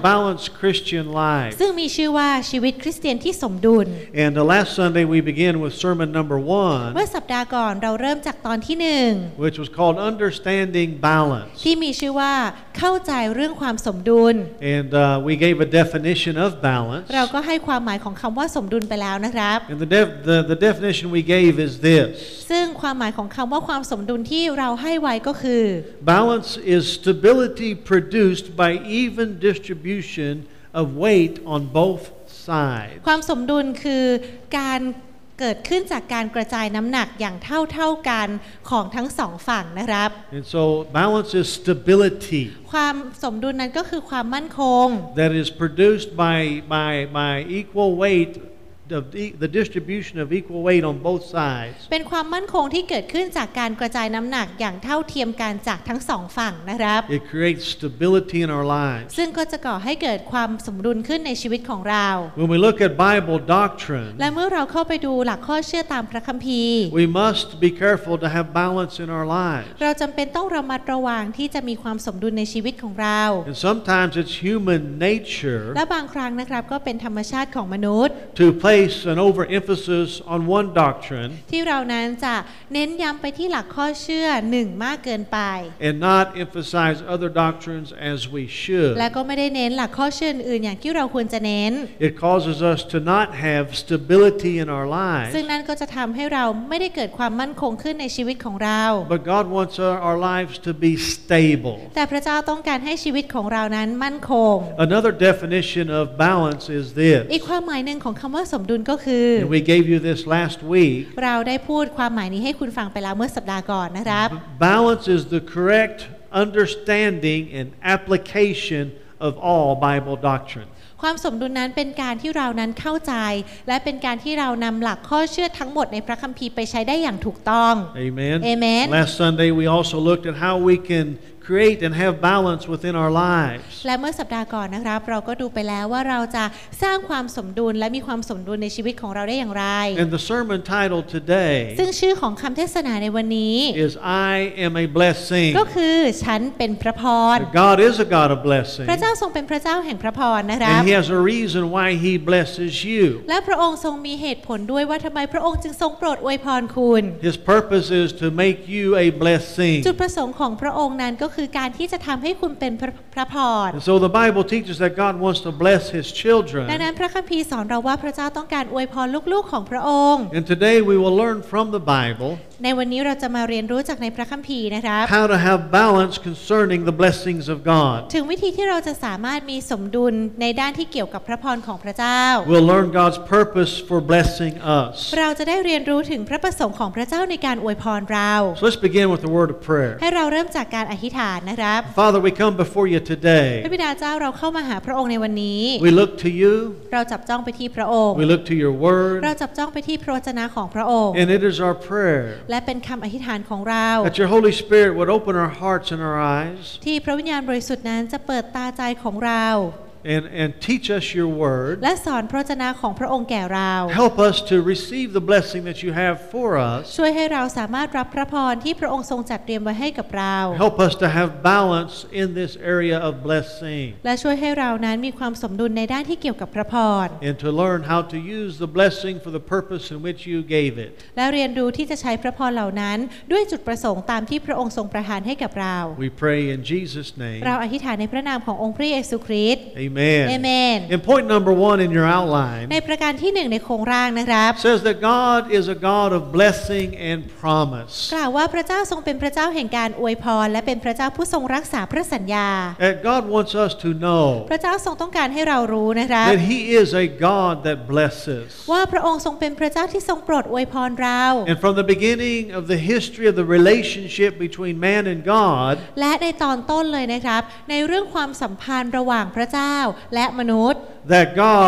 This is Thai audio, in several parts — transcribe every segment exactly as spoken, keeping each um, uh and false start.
balanced Christian life. ซึ่งมีชื่อว่าชีวิตคริสเตียนที่สมดุล And the last Sunday we began with sermon number one, เมื่อสัปดาห์ก่อนเราเริ่มจากตอนที่หนึ่ง which was called Understanding Balance. ที่มีชื่อว่าเข้าใจเรื่องความสมดุล And uh, we gave a definition of balance. เราก็ให้ความหมายของคำว่าสมดุลไปแล้วนะครับ And the, def- the, the definition we gave is this. ซึ่งความหมายของคำว่าความสมดุลที่เราให้ไว้ก็คือ Balance is stability produced by even distribution of weight on both sides. ความสมดุลคือการเกิดขึ้นจากการกระจายน้ำหนักอย่างเท่าเท่ากันของทั้งสองฝั่งนะครับ And so balance is stability ความสมดุลนั้นก็คือความมั่นคง that is produced by, by, by equal weight, of the, the distribution of equal weight on both sides. เป็นความมั่นคงที่เกิดขึ้นจากการกระจายน้ำหนักอย่างเท่าเทียมกันจากทั้งสองฝั่งนะครับ It creates stability in our lives. ซึ่งก็จะก่อให้เกิดความสมดุลขึ้นในชีวิตของเรา When we look at Bible doctrine, และเมื่อเราเข้าไปดูหลักข้อเชื่อตามพระคัมภีร์ we must be careful to have balance in our lives. เราจำเป็นต้องระมัดระวังที่จะมีความสมดุลในชีวิตของเรา And sometimes it's human nature และบางครั้งนะครับก็เป็นธรรมชาติของมนุษย์ to place an overemphasis on one doctrine ที่เรานั้นจะเน้นย้ำไปที่หลักข้อเชื่อหนึ่งมากเกินไป and not emphasize other doctrines as we should. และก็ไม่ได้เน้นหลักข้อเชื่ออื่นอย่างที่เราควรจะเน้น It causes us to not have stability in our lives. ซึ่งนั่นก็จะทำให้เราไม่ได้เกิดความมั่นคงขึ้นในชีวิตของเรา But God wants our, our lives to be stable. แต่พระเจ้าต้องการให้ชีวิตของเรานั้นมั่นคง Another definition of balance is this. อีกความหมายหนึ่งของคำว่าสมดุลก็คือ And we gave you this last week. เราได้พูดความหมายนี้ให้คุณฟังไปแล้วเมื่อสัปดาห์ก่อนนะครับ Balance is the correct understanding and application of all Bible doctrine. ความสมดุลนั้นเป็นการที่เรานั้นเข้าใจและเป็นการที่เรานำหลักข้อเชื่อทั้งหมดในพระคัมภีร์ไปใช้ได้อย่างถูกต้อง Amen. Amen. Last Sunday we also looked at how we can create and have balance within our lives. และเมื่อสัปดาห์ก่อนนะครับเราก็ดูไปแล้วว่าเราจะสร้างความสมดุลและมีความสมดุลในชีวิตของเราได้อย่างไร And the sermon title today ซึ่งชื่อของคำเทศนาในวันนี้ is I am a blessing. ก็คือฉันเป็นพระพร God is a God of blessing. พระเจ้าทรงเป็นพระเจ้าแห่งพระพรนะครับ And He has a reason why He blesses you. และพระองค์ทรงมีเหตุผลด้วยว่าทำไมพระองค์จึงทรงโปรดอวยพรคุณ His purpose is to make you a blessing. จุดประสงค์ของพระองค์นั้นก็คือการที่จะทำให้คุณเป็นพระพร And so the Bible teaches that God wants to bless His children. ดังนั้นพระคัมภีร์สอนเราว่าพระเจ้าต้องการอวยพรลูกๆของพระองค์ And today we will learn from the Bible ในวันนี้เราจะมาเรียนรู้จากในพระคัมภีร์นะครับ how to have balance concerning the blessings of God. ถึงวิธีที่เราจะสามารถมีสมดุลในด้านที่เกี่ยวกับพระพรของพระเจ้า We'll learn God's purpose for blessing us. เราจะได้เรียนรู้ถึงพระประสงค์ของพระเจ้าในการอวยพรเรา So let's begin with the word of prayer. ให้เราเริ่มจากการอธิษฐานนะครับ Father, we come before you พระ today. บิดาเจ้าเราเข้ามาหาพระองค์ในวันนี้ We look to you. เราจับจ้องไปที่พระองค์ We look to your เรา word. จับจ้องไปที่พระวจนะของพระองค์ And it is our prayer และเป็นคำอธิษฐานของเรา that your Holy Spirit would open our hearts and our eyes ที่พระวิญญาณบริสุทธิ์นั้นจะเปิดตาใจของเรา and, and teach us your word. และสอนพระวจนะของพระองค์แก่เรา Help us to receive the blessing that you have for us. ช่วยให้เราสามารถรับพระพรที่พระองค์ทรงจัดเตรียมไว้ให้กับเรา Help us to have balance in this area of blessing และช่วยให้เรานั้นมีความสมดุลในด้านที่เกี่ยวกับพระพร and to learn how to use the blessing for the purpose in which you gave it. และเรียนรู้ที่จะใช้พระพรเหล่านั้นด้วยจุดประสงค์ตามที่พระองค์ทรงประทานให้กับเรา We pray in Jesus' name. เราอธิษฐานในพระนามขององค์พระเยซูคริสต์ Amen. เอเมน And point number one in your outline ในประการที่หนึ่งในโครงร่างนะครับ says that God is a God of blessing and promise. กล่าวว่าพระเจ้าทรงเป็นพระเจ้าแห่งการอวยพรและเป็นพระเจ้าผู้ทรงรักษาพระสัญญา And God wants us to know พระเจ้าทรงต้องการให้เรารู้นะครับ that He is a God that blesses. ว่าพระองค์ทรงเป็นพระเจ้าที่ทรงโปรดอวยพรเรา And from the beginning of the history of the relationship between man and God, และในตอนต้นเลยนะครับในเรื่องความสัมพันธ์ระหว่างพระเจ้าและมนุษย์ that God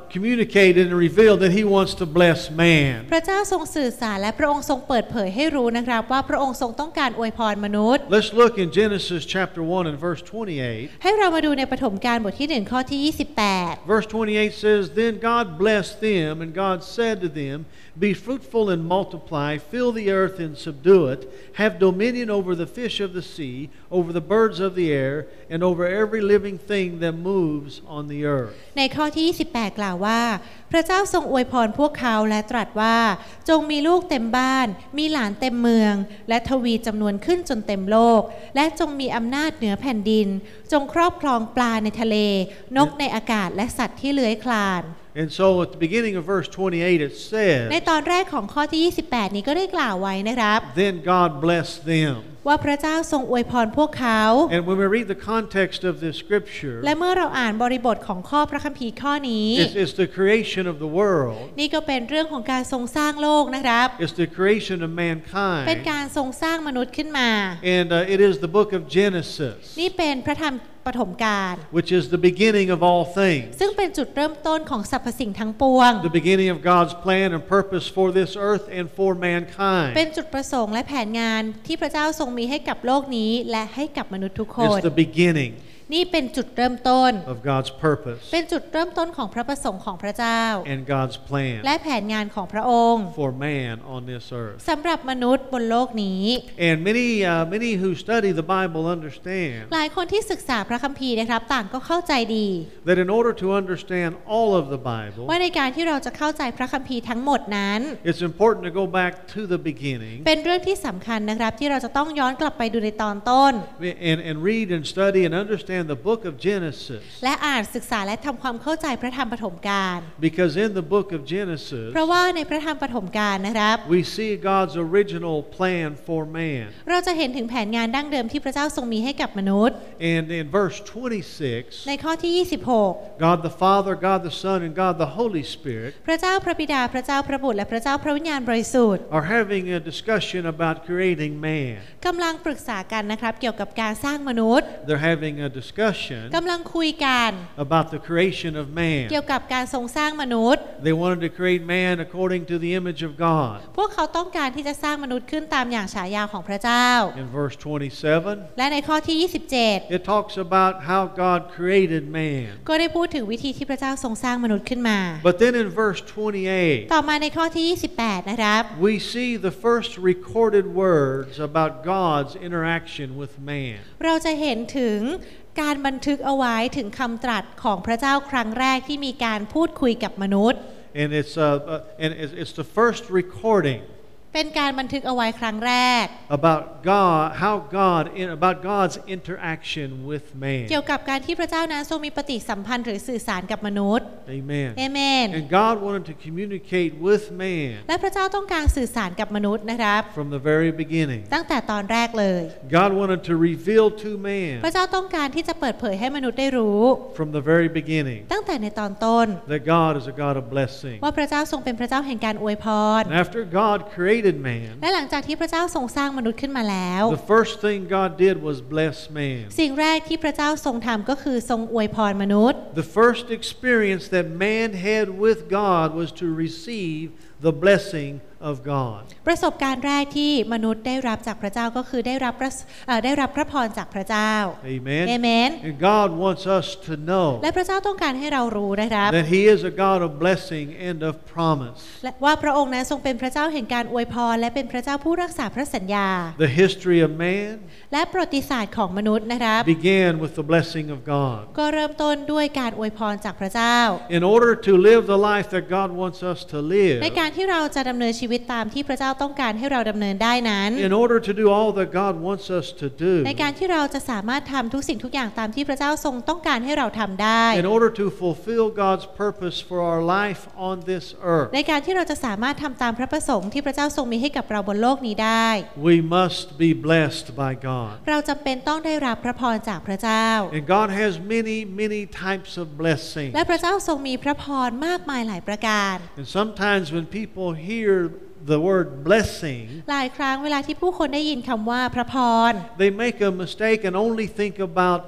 communicated and revealed that He wants to bless man. พระเจ้าทรงสื่อสารและพระองค์ทรงเปิดเผยให้รู้นะครับว่าพระองค์ทรงต้องการอวยพรมนุษย์ Let's look in Genesis chapter one and verse twenty-eight. ให้เรามาดูในปฐมกาลบทที่หนึ่งข้อที่ยี่สิบแปด Verse twenty-eight says, Then God blessed them, and God said to them, Be fruitful and multiply, fill the earth and subdue it, have dominion over the fish of the sea, over the birds of the air, and over every living thing that moves on the earth. ในข้อที่ยี่สิบแปดกล่าวว่าพระเจ้าทรงอวยพรพวกเขาและตรัสว่าจงมีลูกเต็มบ้านมีหลานเต็มเมืองและทวีจำนวนขึ้นจนเต็มโลกและจงมีอำนาจเหนือแผ่นดินจงครอบครองปลาในทะเลนกในอากาศและสัตว์ที่เลื้อยคลาน And so at the beginning of verse twenty-eight it says, ในตอนแรกของข้อที่ยี่สิบแปดนี้ก็ได้กล่าวไว้นะครับ Then God blessed them. ว่าพระเจ้าทรงอวยพรพวกเขา And when we read the context of this scripture, และเมื่อเราอ่านบริบทของข้อพระคัมภีร์ข้อนี้ it's, it's the creation of the world. นี่ก็เป็นเรื่องของการทรงสร้างโลกนะครับ It's the creation of เป็น mankind. การทรงสร้างมนุษย์ขึ้นมา And uh, it is the book of Genesis, นี่เป็นพระธรรมปฐมกาล which is the beginning of all things. ซึ่งเป็นจุดเริ่มต้นของสรรพสิ่งทั้งปวง The beginning of God's plan and purpose for this earth and for เป็น mankind. จุดประสงค์และแผนงานที่พระเจ้าทรงมีให้กับโลกนี้และให้กับมนุษย์ทุกคน It's the beginning นี่เป็นจุดเริ่มต้น of God's purpose เป็นจุดเริ่มต้นของพระประสงค์ของพระเจ้า and God's plan และแผนงานของพระองค์ for man on this earth. สำหรับมนุษย์บนโลกนี้ And many, uh, many who study the Bible understand หลายคนที่ศึกษาพระคัมภีร์นะครับต่างก็เข้าใจดี that in order to understand all of the Bible, ว่าในการที่เราจะเข้าใจพระคัมภีร์ทั้งหมดนั้น it's important to go back to the beginning เป็นเรื่องที่สำคัญนะครับที่เราจะต้องย้อนกลับไปดูในตอนต้น and, and read and study and understand the book of Genesis. และอ่านศึกษาและทำความเข้าใจพระธรรมปฐมกาล Because in the book of Genesis, เพราะว่าในพระธรรมปฐมกาลนะครับ we see God's original plan for man. เราจะเห็นถึงแผนงานดั้งเดิมที่พระเจ้าทรงมีให้กับมนุษย์ And in verse twenty-six, ในข้อที่ยี่สิบหก God the Father, God the Son, and God the Holy Spirit พระเจ้าพระบิดาพระเจ้าพระบุตรและพระเจ้าพระวิญญาณบริสุทธิ์ are having a discussion about creating man. กำลังปรึกษากันนะครับเกี่ยวกับการสร้างมนุษย์ They're having a discussion กำลังคุยกัน about the creation of man. เกี่ยวกับการทรงสร้างมนุษย์ They wanted to create man according to the image of God. พวกเขาต้องการที่จะสร้างมนุษย์ขึ้นตามอย่างฉายาของพระเจ้า In verse twenty-seven, และในข้อที่ยี่สิบเจ็ด it talks about how God created man. ก็ได้พูดถึงวิธีที่พระเจ้าทรงสร้างมนุษย์ขึ้นมา But then in verse twenty-eight, ต่อมาในข้อที่ยี่สิบแปดนะครับ we see the first recorded words about God's interaction with man. เราจะเห็นถึงการบันทึกเอาไว้ถึงคำตรัสของพระเจ้าครั้งแรกที่มีการพูดคุยกับมนุษย์ And it's, uh, uh, and it's, it's the first recording เป็นการบันทึกเอาไว้ครั้งแรก about God, how God, in, about God's interaction with man. เกี่ยวกับการที่พระเจ้านั้นทรงมีปฏิสัมพันธ์หรือสื่อสารกับมนุษย์ Amen. เอเมน And God wanted to communicate with man และพระเจ้าต้องการสื่อสารกับมนุษย์นะครับ from the very beginning. ตั้งแต่ตอนแรกเลย God wanted to reveal to man พระเจ้าต้องการที่จะเปิดเผยให้มนุษย์ได้รู้ from the very beginning ตั้งแต่ในตอนต้น that God is a God of blessing. ว่าพระเจ้าทรงเป็นพระเจ้าแห่งการอวยพร And after God created man, และหลังจากที่พระเจ้าทรงสร้างมนุษย์ขึ้นมาแล้ว the first thing God did was bless man. สิ่งแรกที่พระเจ้าทรงทำก็คือทรงอวยพรมนุษย์ The first experience that man had with God was to receive the blessing of God. ประสบการณ์แรกที่มนุษย์ได้รับจากพระเจ้าก็คือได้รับพระเอ่อได้รับพระพรจากพระเจ้า Amen. เอเมน And God wants us to know และพระเจ้าต้องการให้เรารู้นะครับ that He is a God of blessing and of promise. และว่าพระองค์นั้นทรงเป็นพระเจ้าแห่งการอวยพรและเป็นพระเจ้าผู้รักษาพระสัญญา The history of man และประวัติศาสตร์ของมนุษย์นะครับ began with the blessing of God. ก็เริ่มต้นด้วยการอวยพรจากพระเจ้า In order to live the life that God wants us to live, ในการที่เราจะดำเนินชีวิตตามที่พระเจ้าต้องการให้เราดำเนินได้นั้น in order to do all that God wants us to do, ในการที่เราจะสามารถทำทุกสิ่งทุกอย่างตามที่พระเจ้าทรงต้องการให้เราทำได้ in order to fulfill God's purpose for our life on this earth, ในการที่เราจะสามารถทำตามพระประสงค์ที่พระเจ้าทรงมีให้กับเราบนโลกนี้ได้ we must be blessed by God. เราจำเป็นต้องได้รับพระพรจากพระเจ้า And God has many, many types of blessing. และพระเจ้าทรงมีพระพรมากมายหลายประการ And sometimes when people hear the word blessing, หลายครั้งเวลาที่ผู้คนได้ยินคำว่าพระพร they make a mistake and only think about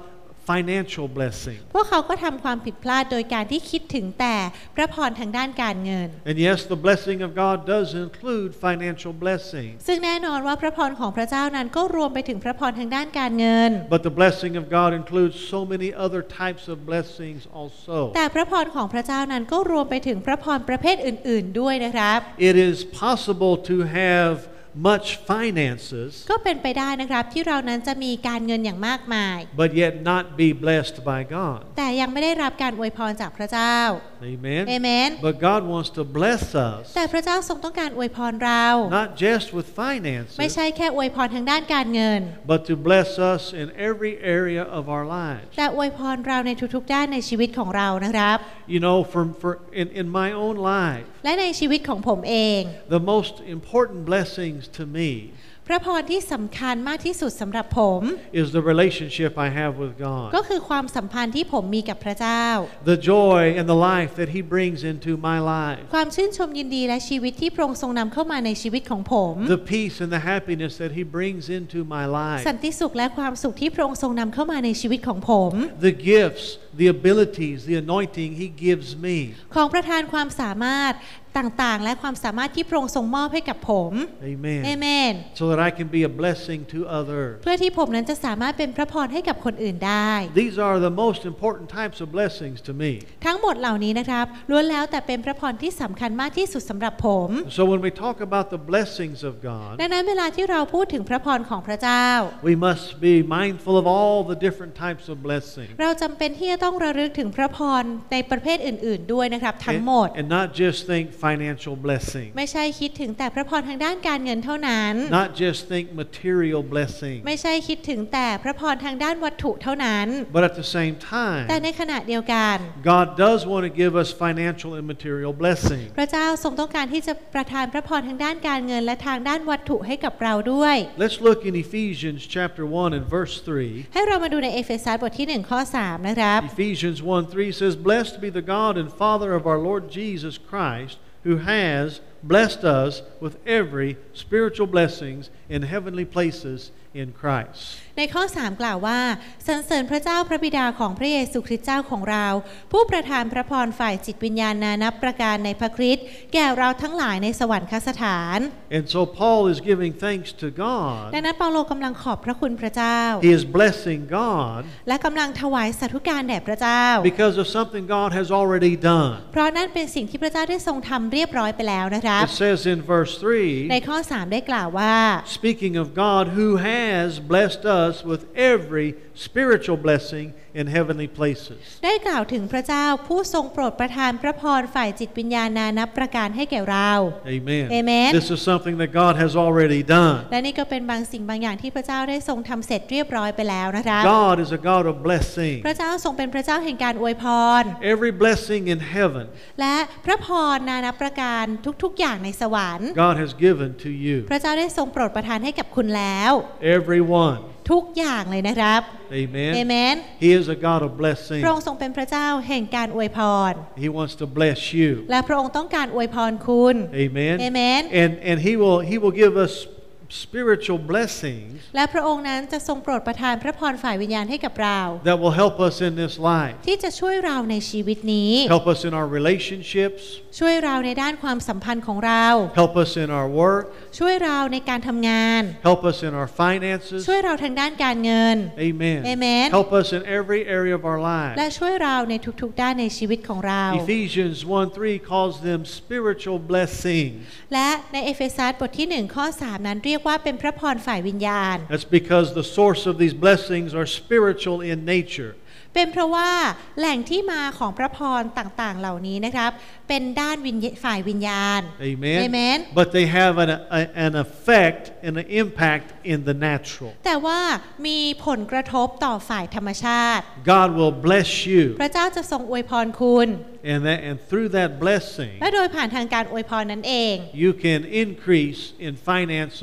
financial blessing. พวกเขาก็ทำความผิดพลาดโดยการที่คิดถึงแต่พระพรทางด้านการเงิน And yes, the blessing of God does include financial blessing. ซึ่งแน่นอนว่าพระพรของพระเจ้านั้นก็รวมไปถึงพระพรทางด้านการเงิน But the blessing of God includes so many other types of blessings also. แต่พระพรของพระเจ้านั้นก็รวมไปถึงพระพรประเภทอื่นๆด้วยนะครับ It is possible to have much finances, ก็เป็นไปได้นะครับที่เรานั้นจะมีการเงินอย่างมากมาย but yet not be blessed by God. แต่ยังไม่ได้รับการอวยพรจากพระเจ้า Amen. เอเมน But God wants to bless us, แต่พระเจ้าทรงต้องการอวยพรเรา not just with ไม่ finances, ใช่แค่อวยพรทางด้านการเงิน but to bless us in every area of our lives. แต่อวยพรเราในทุกๆด้านในชีวิตของเรานะครับ You know, from for in, in my own life, และในชีวิตของผมเอง the most important blessings to me พระพรที่สำคัญมากที่สุดสำหรับผม is the relationship I have with ก็ God. คือความสัมพันธ์ที่ผมมีกับพระเจ้า The joy and the life that He brings into my life. ความชื่นชมยินดีและชีวิตที่พระองค์ทรงนำเข้ามาในชีวิตของผม The peace and the happiness that He brings into my life. สันติสุขและความสุขที่พระองค์ทรงนำเข้ามาในชีวิตของผม The gifts, the abilities, the anointing He gives me. ของประทานความสามารถต่างๆและความสามารถที่พระองค์ทรงมอบให้กับผม Amen. เอเมน So that I can be a blessing to others. เพื่อที่ผมนั้นจะสามารถเป็นพระพรให้กับคนอื่นได้ These are the most important types of blessings to me. ทั้งหมดเหล่านี้นะครับล้วนแล้วแต่เป็นพระพรที่สำคัญมากที่สุดสำหรับผม So when we talk about the blessings of God, ดังนั้นเวลาที่เราพูดถึงพระพรของพระเจ้า we must be mindful of all the different types of blessings. เราจำเป็นที่จะต้องระลึกถึงพระพรในประเภทอื่นๆด้วยนะครับทั้ง And, หมด and not just think financial blessing. ไม่ใช่คิดถึงแต่พระพรทางด้านการเงินเท่านั้น Not just think material blessing. ไม่ใช่คิดถึงแต่พระพรทางด้านวัตถุเท่านั้น But at the same แต่ time, ในขณะเดียวกัน God does want to give us financial and material blessing. พระเจ้าทรงต้องการที่จะประทานพระพรทางด้านการเงินและทางด้านวัตถุให้กับเราด้วย Let's look in Ephesians chapter one and verse three. ให้เรามาดูในเอเฟซัสบทที่หนึ่งข้อสามนะครับ Ephesians one three says, Blessed be the God and Father of our Lord Jesus Christ, who has blessed us with every spiritual blessings in heavenly places in Christ. ในข้อสามกล่าวว่าสรรเสริญพระเจ้าพระบิดาของพระเยซูคริสต์เจ้าของเราผู้ประทานพระพรฝ่ายจิตวิญญาณนานับประการในพระคริสต์แก่เราทั้งหลายในสวรรคสถาน And so Paul is giving thanks to God. ดังนั้นเปาโลกำลังขอบพระคุณพระเจ้า He is blessing God และกำลังถวายสาธุการแด่พระเจ้า because of something God has already done. เพราะนั่นเป็นสิ่งที่พระเจ้าได้ทรงทำเรียบร้อยไปแล้วนะครับ It says in verse ใน three, ข้อสามได้กล่าวว่า speaking of God who has blessed us with every spiritual blessing in heavenly places. ได้กล่าวถึงพระเจ้าผู้ทรงโปรดประทานพระพรฝ่ายจิตวิญญาณนานับประการให้แก่เรา Amen. Amen. This is something that God has already done. และนี่ก็เป็นบางสิ่งบางอย่างที่พระเจ้าได้ทรงทำเสร็จรียบร้อยไปแล้วนะครับ God is a God of blessing. พระเจ้าทรงเป็นพระเจ้าแห่งการอวยพร Every blessing in heaven, และพระพรนานับประการทุกๆอย่างในสวรรค์ God has given to you. พระเจ้าได้ทรงโปรดประทานให้กับคุณแล้ว Everyone. ทุกอย่างเลยนะครับ Amen. เอเมน He is a God of blessing. พระองค์ทรงเป็นพระเจ้าแห่งการอวยพร He wants to bless you. และพระองค์ต้องการอวยพรคุณ Amen. Amen. And and he will he will give us spiritual blessings และพระองค์นั้นจะทรงโปรดประทานพระพรฝ่ายวิญญาณให้กับเรา that will help us in this life. ที่จะช่วยเราในชีวิตนี้ Help us in our relationships. ช่วยเราในด้านความสัมพันธ์ของเรา Help us in our work. ช่วยเราในการทำงาน Help us in our finances. ช่วยเราทางด้านการเงิน Amen. Amen. Help us in every area of our และ lives. ช่วยเราในทุกๆด้านในชีวิตของเรา Ephesians one three calls them spiritual blessings. และในเอเฟซัสบทที่หนึ่งข้อสามนั้นเรียกว่าเป็นพระพรฝ่ายวิญญาณ That's because the source of these blessings are spiritual in nature. เป็นเพราะว่าแหล่งที่มาของพระพรต่างๆเหล่านี้นะครับเป็นด้านวิญญาฝ่ายวิญญาณ Amen. Amen. But they have an, a, an effect and an impact in the natural. แต่ว่ามีผลกระทบต่อฝ่ายธรรมชาติ God will bless you. พระเจ้าจะทรงอวยพรคุณ And that, and through that blessing, และโดยผ่านทางการอวยพรนั้นเอง you can increase in finances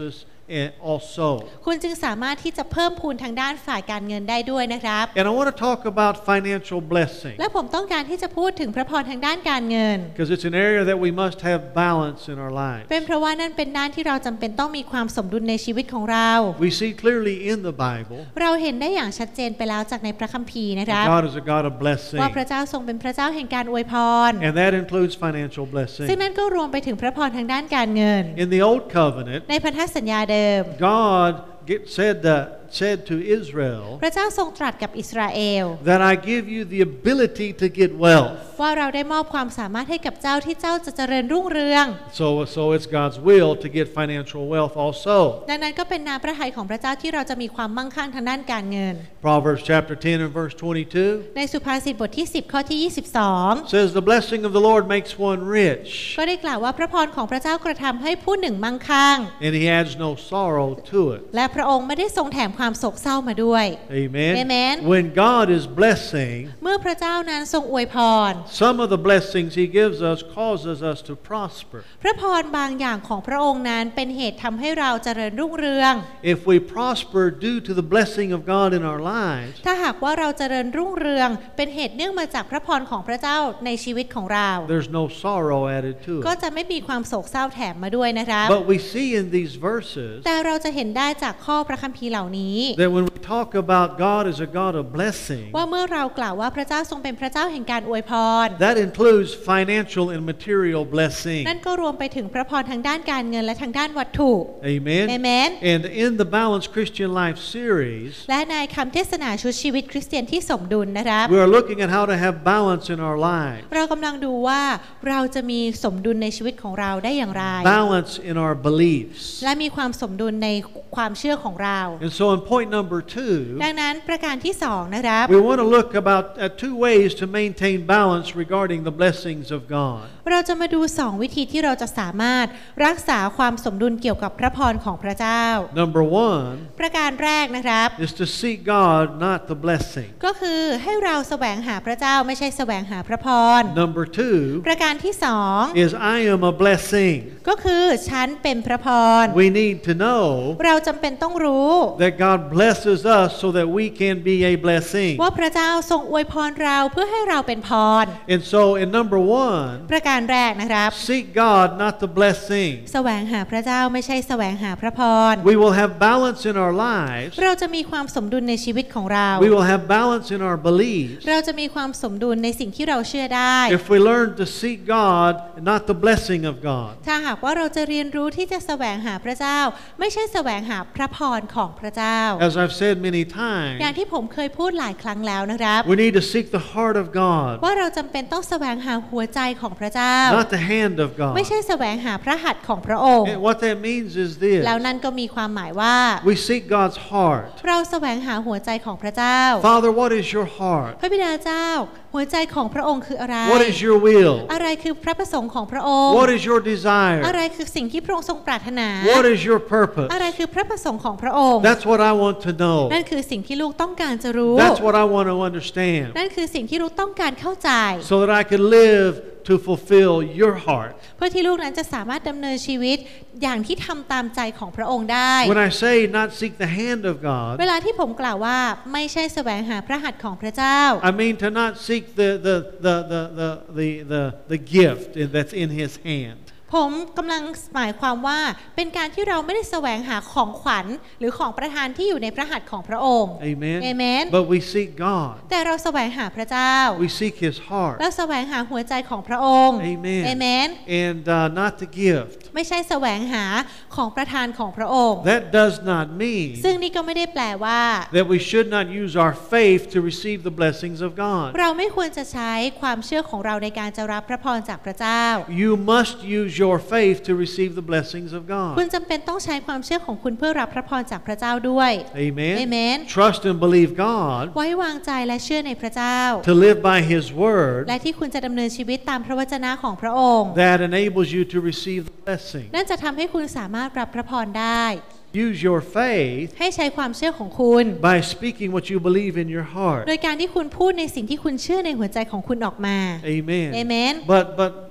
also. คุณจึงสามารถที่จะเพิ่มพูนทางด้านฝ่ายการเงินได้ด้วยนะครับ And I want to talk about financial blessing และผมต้องการที่จะพูดถึงพระพรทางด้านการเงิน because it's an area that we must have balance in our lives. เป็นเพราะว่านั่นเป็นด้านที่เราจำเป็นต้องมีความสมดุลในชีวิตของเรา We see clearly in the Bible เราเห็นได้อย่างชัดเจนไปแล้วจากในพระคัมภีร์นะครับ God is a God of blessing. ว่าพระเจ้าทรงเป็นพระเจ้าแห่งการอวยพร And that includes financial blessing. ซึ่งนั่นก็รวมไปถึงพระพรทางด้านการเงิน In the Old Covenant, ในพันธสัญญาเดิม God get, said, uh, said to Israel พระเจ้าทรงตรัสกับอิสราเอล that I give you the ability to get wealth. ว่าเราได้มอบความสามารถให้กับเจ้าที่เจ้าจะเจริญรุ่งเรือง So, so it's God's will to get financial wealth also. ดังนั้นก็เป็นน้ำพระทัยของพระเจ้าที่เราจะมีความมั่งคั่งทางด้านการเงิน Proverbs chapter ten and verse twenty-two ในสุภาษิตบทที่สิบข้อที่ยี่สิบสอง says the blessing of the Lord makes one rich ก็ได้กล่าวว่าพระพรของพระเจ้ากระทำให้ผู้หนึ่งมั่งคั่ง and he adds no sorrow to it. และพระองค์ไม่ได้ทรงแถมความโศกเศร้ามาด้วย Amen. Amen. When God is blessing, เมื่อพระเจ้านั้นทรงอวยพร some of the blessings he gives us causes us to prosper. พระพรบางอย่างของพระองค์นั้นเป็นเหตุทำให้เราเจริญรุ่งเรือง If we prosper due to the blessing of God in our lives, ถ้าหากว่าเราเจริญรุ่งเรืองเป็นเหตุเนื่องมาจากพระพรของพระเจ้าในชีวิตของเรา there's no sorrow added to ก็ it. จะไม่มีความโศกเศร้าแถมมาด้วยนะครับ But we see in these verses แต่เราจะเห็นได้จากข้อพระคัมภีร์เหล่านี้ that when we talk about God as a God of blessing, ว่าเมื่อเรากล่าวว่าพระเจ้าทรงเป็นพระเจ้าแห่งการอวยพร that includes financial and material blessing. นั่นก็รวมไปถึงพระพรทางด้านการเงินและทางด้านวัตถุ Amen. Amen. And in the Balanced Christian Life series, และในคำเทศนาชุดชีวิตคริสเตียนที่สมดุลนะครับ we are looking at how to have balance in our lives, เรากำลังดูว่าเราจะมีสมดุลในชีวิตของเราได้อย่างไร balance in our beliefs. และมีความสมดุลในความเชื่อของเรา And so in point number two, ดังนั้นประการที่สองนะครับ we want to look about at two ways to maintain balance regarding the blessings of God. เราจะมาดูสองวิธีที่เราจะสามารถรักษาความสมดุลเกี่ยวกับพระพรของพระเจ้า Number one ประการแรกนะครับ is to seek God, not the blessing. ก็คือให้เราแสวงหาพระเจ้าไม่ใช่แสวงหาพระพร Number two ประการที่สอง is I am a blessing. ก็คือฉันเป็นพระพร We need to know เราจำเป็นต้องรู้ that God blesses us so that we can be a blessing. ว่าพระเจ้าทรงอวยพรเราเพื่อให้เราเป็นพร And so in number one, ประการแรกนะครับ seek God, not the blessing. แสวงหาพระเจ้าไม่ใช่แสวงหาพระพร We will have balance in our lives. เราจะมีความสมดุลในชีวิตของเรา We will have balance in our beliefs เราจะมีความสมดุลในสิ่งที่เราเชื่อได้ if we learn to seek God, not the blessing of God. ถ้าหากว่าเราจะเรียนรู้ที่จะแสวงหาพระเจ้าไม่ใช่แสวงหาพระพรของพระเจ้า As I've said many อย่าง times, ที่ผมเคยพูดหลายครั้งแล้วนะครับ we need to seek the heart of God, ว่าเราจำเป็นต้องแสวงหาหัวใจของพระเจ้า not the hand of ไม่ God. ใช่แสวงหาพระหัตถ์ของพระองค์ And what that means is this. แล้วนั่นก็มีความหมายว่า We seek God's heart. เราแสวงหาหัวใจของพระเจ้า Father, what is your heart? พระบิดาเจ้าหัวใจของพระองค์คืออะไร What is your will? อะไรคือพระประสงค์ของพระองค์ What is your อะ desire? ไรคือสิ่งที่พระองค์ทรงปรารถนา What is your purpose? อะไรคือพระประสงค์ของพระองค์ That's what I want to know. นั่นคือสิ่งที่ลูกต้องการจะรู้ That's what I want to understand นั่นคือสิ่งที่ลูกต้องการเข้าใจ so that I can live to fulfill your heart. เพื่อที่ลูกนั้นจะสามารถดำเนินชีวิตอย่างที่ทำตามใจของพระองค์ได้ When I say not seek the hand of เว God, ลาที่ผมกล่าวว่าไม่ใช่แสวงหาพระหัตถ์ของพระเจ้า I mean to not seek the, the, the, the, the, the, the, the gift that's in his hand. ผมกำลังหมายความว่าเป็นการที่เราไม่ได้แสวงหาของขวัญหรือของประทานที่อยู่ในพระหัตถ์ของพระองค์ Amen. Amen. But we seek God. แต่เราแสวงหาพระเจ้า We seek his heart. เราแสวงหาหัวใจของพระองค์ Amen. Amen. And uh, not the gift. ไม่ใช่แสวงหาของประทานของพระองค์ That does not mean ซึ่งนี่ก็ไม่ได้แปลว่า that we should not use our faith to receive the blessings of God. เราไม่ควรจะใช้ความเชื่อของเราในการจะรับพระพรจากพระเจ้า You must use your faith to receive the blessings of คุณ God. จำเป็นต้องใช้ความเชื่อของคุณเพื่อรับพระพรจากพระเจ้าด้วย Amen. Amen. Trust and believe God ไว้วางใจและเชื่อในพระเจ้า to live by his word และที่คุณจะดำเนินชีวิตตามพระวจนะของพระองค์ that enables you to receive the blessing. นั่นจะทำให้คุณสามารถรับพระพรได้ Use your faith ให้ใช้ความเชื่อของคุณ by speaking what you believe in your heart. โดยการที่คุณพูดในสิ่งที่คุณเชื่อในหัวใจของคุณออกมา Amen. Amen. But but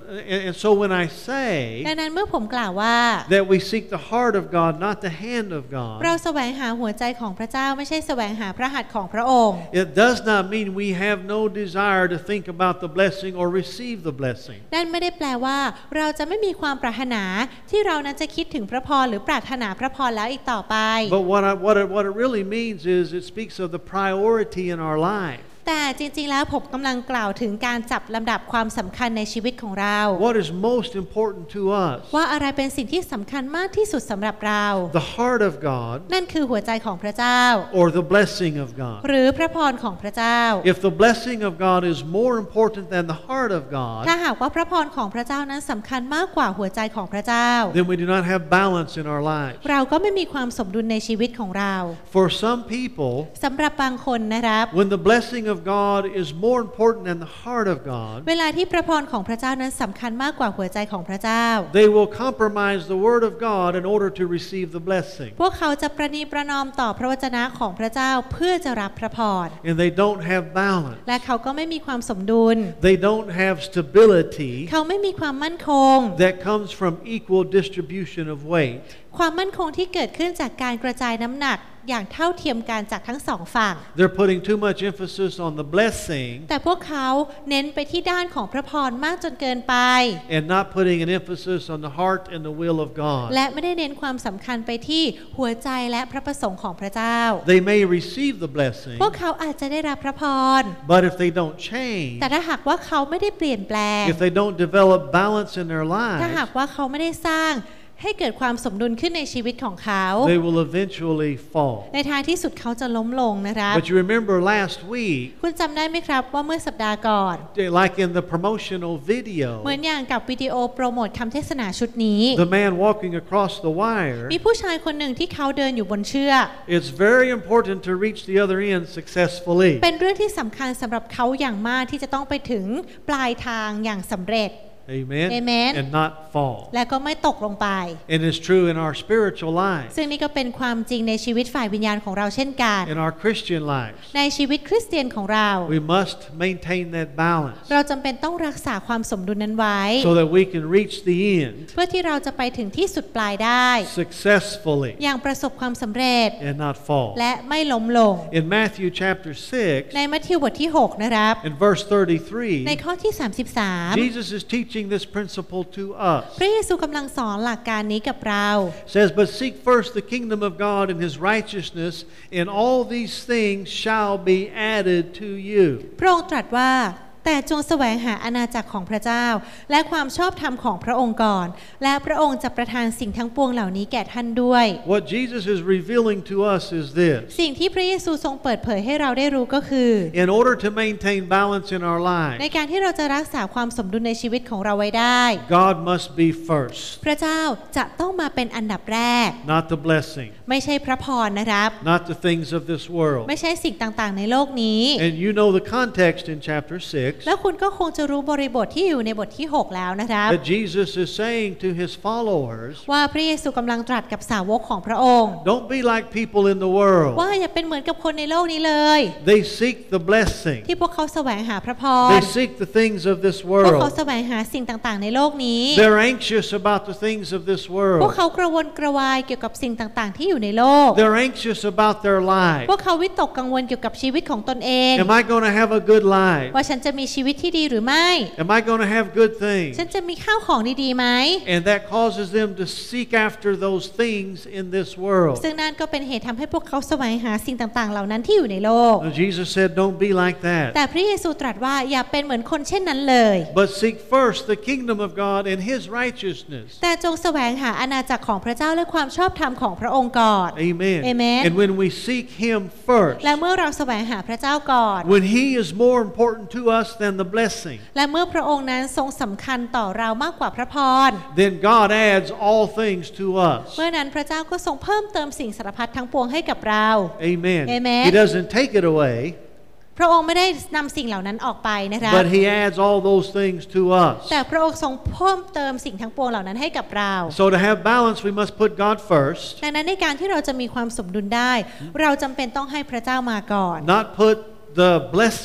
and, and so when I say ดังนั้นเมื่อผมกล่าวว่า that we seek the heart of God, not the hand of เรา God, แสวงหาหัวใจของพระเจ้าไม่ใช่แสวงหาพระหัตถ์ของพระองค์ it does not mean we have no desire to think about the blessing or receive the blessing. นั่นไม่ได้แปลว่าเราจะไม่มีความปรารถนาที่เรานั้นจะคิดถึงพระพรหรือปรารถนาพระพรแล้วอีกต่อไป But what I, what it, what it really means is it speaks of the priority in our life. แต่จริงๆแล้วผมกำลังกล่าวถึงการจับลำดับความสำคัญในชีวิตของเรา What is most important to us? ว่าอะไรเป็นสิ่งที่สำคัญมากที่สุดสำหรับเรา The heart of God นั่นคือหัวใจของพระเจ้า or the blessing of God? หรือพระพรของพระเจ้า If the blessing of God is more important than the heart of ถ้า God, หากว่าพระพรของพระเจ้านั้นสำคัญมากกว่าหัวใจของพระเจ้า then we do not have balance in our lives. เราก็ไม่มีความสมดุลในชีวิตของเรา For some people, สำหรับบางคนนะครับ when the blessing of God is more important than the heart of God, เวลาที่พระพรของพระเจ้านั้นสำคัญมากกว่าหัวใจของพระเจ้า they will compromise the word of God in order to receive the blessing. พวกเขาจะประนีประนอมต่อพระวจนะของพระเจ้าเพื่อจะรับพระพร And they don't have balance. และเขาก็ไม่มีความสมดุล They don't have stability เขาไม่มีความมั่นคง that comes from equal distribution of weight. ความมั่นคงที่เกิดขึ้นจากการกระจายน้ำหนักอย่างเท่าเทียมกันจากทั้งสองฝั่ง They're putting too much emphasis on the blessing แต่พวกเขาเน้นไปที่ด้านของพระพรมากจนเกินไป and not putting an emphasis on the heart and the will of God. และไม่ได้เน้นความสำคัญไปที่หัวใจและพระประสงค์ของพระเจ้า They may receive the blessing, พวกเขาอาจจะได้รับพระพร but if they don't change, แต่ถ้าหากว่าเขาไม่ได้เปลี่ยนแปลง if they don't develop balance in their ถ้าหาก lives, ว่าเขาไม่ได้สร้างให้เกิดความสมดุลขึ้นในชีวิตของเขา they will eventually fall. ในท้ายที่สุดเขาจะล้มลงนะครับ But you remember last week, คุณจำได้ไหมครับว่าเมื่อสัปดาห์ก่อน like in the promotional เหมือน video, อย่างกับวิดีโอโปรโมทคำเทศนาชุดนี้ the man walking across the wire, มีผู้ชายคนหนึ่งที่เขาเดินอยู่บนเชือก it's very important to reach the other end successfully. เป็นเรื่องที่สำคัญสำหรับเขาอย่างมากที่จะต้องไปถึงปลายทางอย่างสำเร็จ Amen. Amen. And not fall. และก็ไม่ตกลงไป And it's true in our spiritual lives, ซึ่งนี่ก็เป็นความจริงในชีวิตฝ่ายวิญญาณของเราเช่นกัน in our Christian lives. ในชีวิตคริสเตียนของเรา We must maintain that balance เราจำเป็นต้องรักษาความสมดุลนั้นไว้ so that we can reach the end เพื่อที่เราจะไปถึงที่สุดปลายได้ successfully อย่างประสบความสำเร็จ and not fall. และไม่ล้มลง In Matthew chapter ใน six, มัทธิวบทที่หกนะครับ in verse ใน thirty-three, ข้อที่สามสิบสาม Jesus is teaching this principle to us. พระเยซูกำลังสอนหลักการนี้กับเรา It says, "But seek first the kingdom of God and his righteousness, and all these things shall be added to you." พระองค์ตรัสว่าแต่จงแสวงหาอาณาจักรของพระเจ้าและความชอบธรรมของพระองค์ก่อนและพระองค์จะประทานสิ่งทั้งปวงเหล่านี้แก่ท่านด้วย What Jesus is revealing to us is this. สิ่งที่พระเยซูทรงเปิดเผยให้เราได้รู้ก็คือ In order to maintain balance in our ใน lives, การที่เราจะรักษาความสมดุลในชีวิตของเราไว้ได้ God must be first, พระเจ้าจะต้องมาเป็นอันดับแรก not the blessing, ไม่ใช่พระพรนะครับ not the things of this world. ไม่ใช่สิ่งต่างๆในโลกนี้ And you know the context in chapter six แล้วคุณก็คงจะรู้บริบทที่อยู่ในบทที่หกแล้วนะครับ that Jesus is saying to his followers, ว่าพระเยซูกำลังตรัสกับสาวกของพระองค์ don't be like people in the world. ว่าอย่าเป็นเหมือนกับคนในโลกนี้เลย They seek the blessing. ที่พวกเขาแสวงหาพระพร They seek the things of this พวกเขา world. แสวงหาสิ่งต่างๆในโลกนี้ They're anxious about the things of this พวก world. เขากระวนกระวายเกี่ยวกับสิ่งต่างๆที่อยู่ในโลก They're anxious about their พ life. วกเขาวิตกกังวลเกี่ยวกับชีวิตของตนเอง Am I going to have a good life? ว่าฉันจะมีชีวิตที่ดีหรือไม่ Am I going to have good things? ฉันจะมีข้าวของดีๆไหม And that causes them to seek after those things in this world. ซึ่งนั่นก็เป็นเหตุทำให้พวกเขาแสวงหาสิ่งต่างๆเหล่านั้นที่อยู่ในโลก And Jesus said, don't be like แต่ that. พระเยซูตรัสว่าอย่าเป็นเหมือนคนเช่นนั้นเลย But seek first the kingdom of God and his righteousness. แต่จงแสวงหาอาณาจักรของพระเจ้าและความชอบธรรมของพระองค์ก่อน Amen. Amen. And when we seek him first, และเมื่อเราแสวงหาพระเจ้าก่อน when he is more important to us than the blessing, และเมื่อพระองค์นั้นทรงสำคัญต่อเรามากกว่าพระพร then God adds all things to us. เมื่อนั้นพระเจ้าก็ทรงเพิ่มเติมสิ่งสารพัดทั้งปวงให้กับเรา Amen. Amen. He doesn't take it away, พระองค์ไม่ได้นำสิ่งเหล่านั้นออกไปนะคะ but he adds all those things to us. แต่พระองค์ทรงเพิ่มเติมสิ่งทั้งปวงเหล่านั้นให้กับเรา So to have balance, we must put God first, ดังนั้นในการที่เราจะมีความสมดุลได้ เราจำเป็นต้องให้พระเจ้ามาก่อน not put the blessing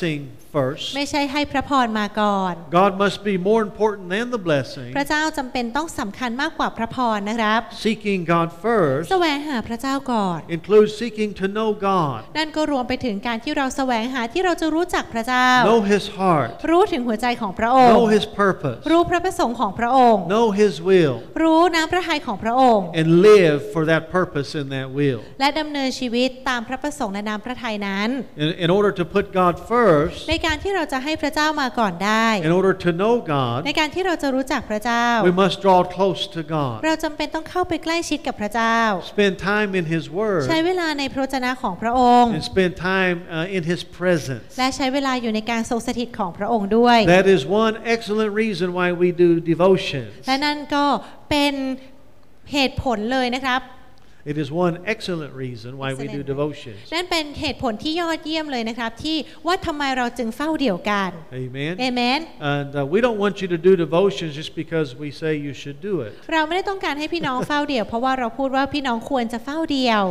first. ไม่ใช่ให้พระพรมาก่อน God must be more important than the blessing. พระเจ้าจำเป็นต้องสำคัญมากกว่าพระพรนะครับ Seeking God first แสวงหาพระเจ้าก่อน includes seeking to know God, นั่นก็รวมไปถึงการที่เราแสวงหาที่เราจะรู้จักพระเจ้า know His heart, รู้ถึงหัวใจของพระองค์ know His purpose, รู้พระประสงค์ของพระองค์ know His will, รู้น้ำพระทัยของพระองค์ and live for that purpose and that will. และดำเนินชีวิตตามพระประสงค์และน้ำพระทัยนั้น In, in order to put God first, ในการที่เราจะให้พระเจ้ามาก่อนได้ in order to know ใน God, การที่เราจะรู้จักพระเจ้า we must draw close to God, เราจำเป็นต้องเข้าไปใกล้ชิดกับพระเจ้า spend time in His Word, ใช้เวลาในพระวจนะของพระองค์ and spend time uh, in His presence. และใช้เวลาอยู่ในการทรงสถิตของพระองค์ด้วย That is one excellent reason why we do devotions. และนั่นก็เป็นเหตุผลเลยนะครับ It is one excellent reason why we do devotions. นั่นเป็นเหตุผลที่ยอดเยี่ยมเลยนะครับที่ว่าทำไมเราจึงเฝ้าเดี่ยวกัน Amen. เอเมน And uh, we don't want you to do devotions just because we say you should do it. เราไม่ได้ต้องการให้พี่น้องเฝ้าเดี่ยวเพราะว่าเราพูดว่าพี่น้องควรจะเฝ้าเดี่ยว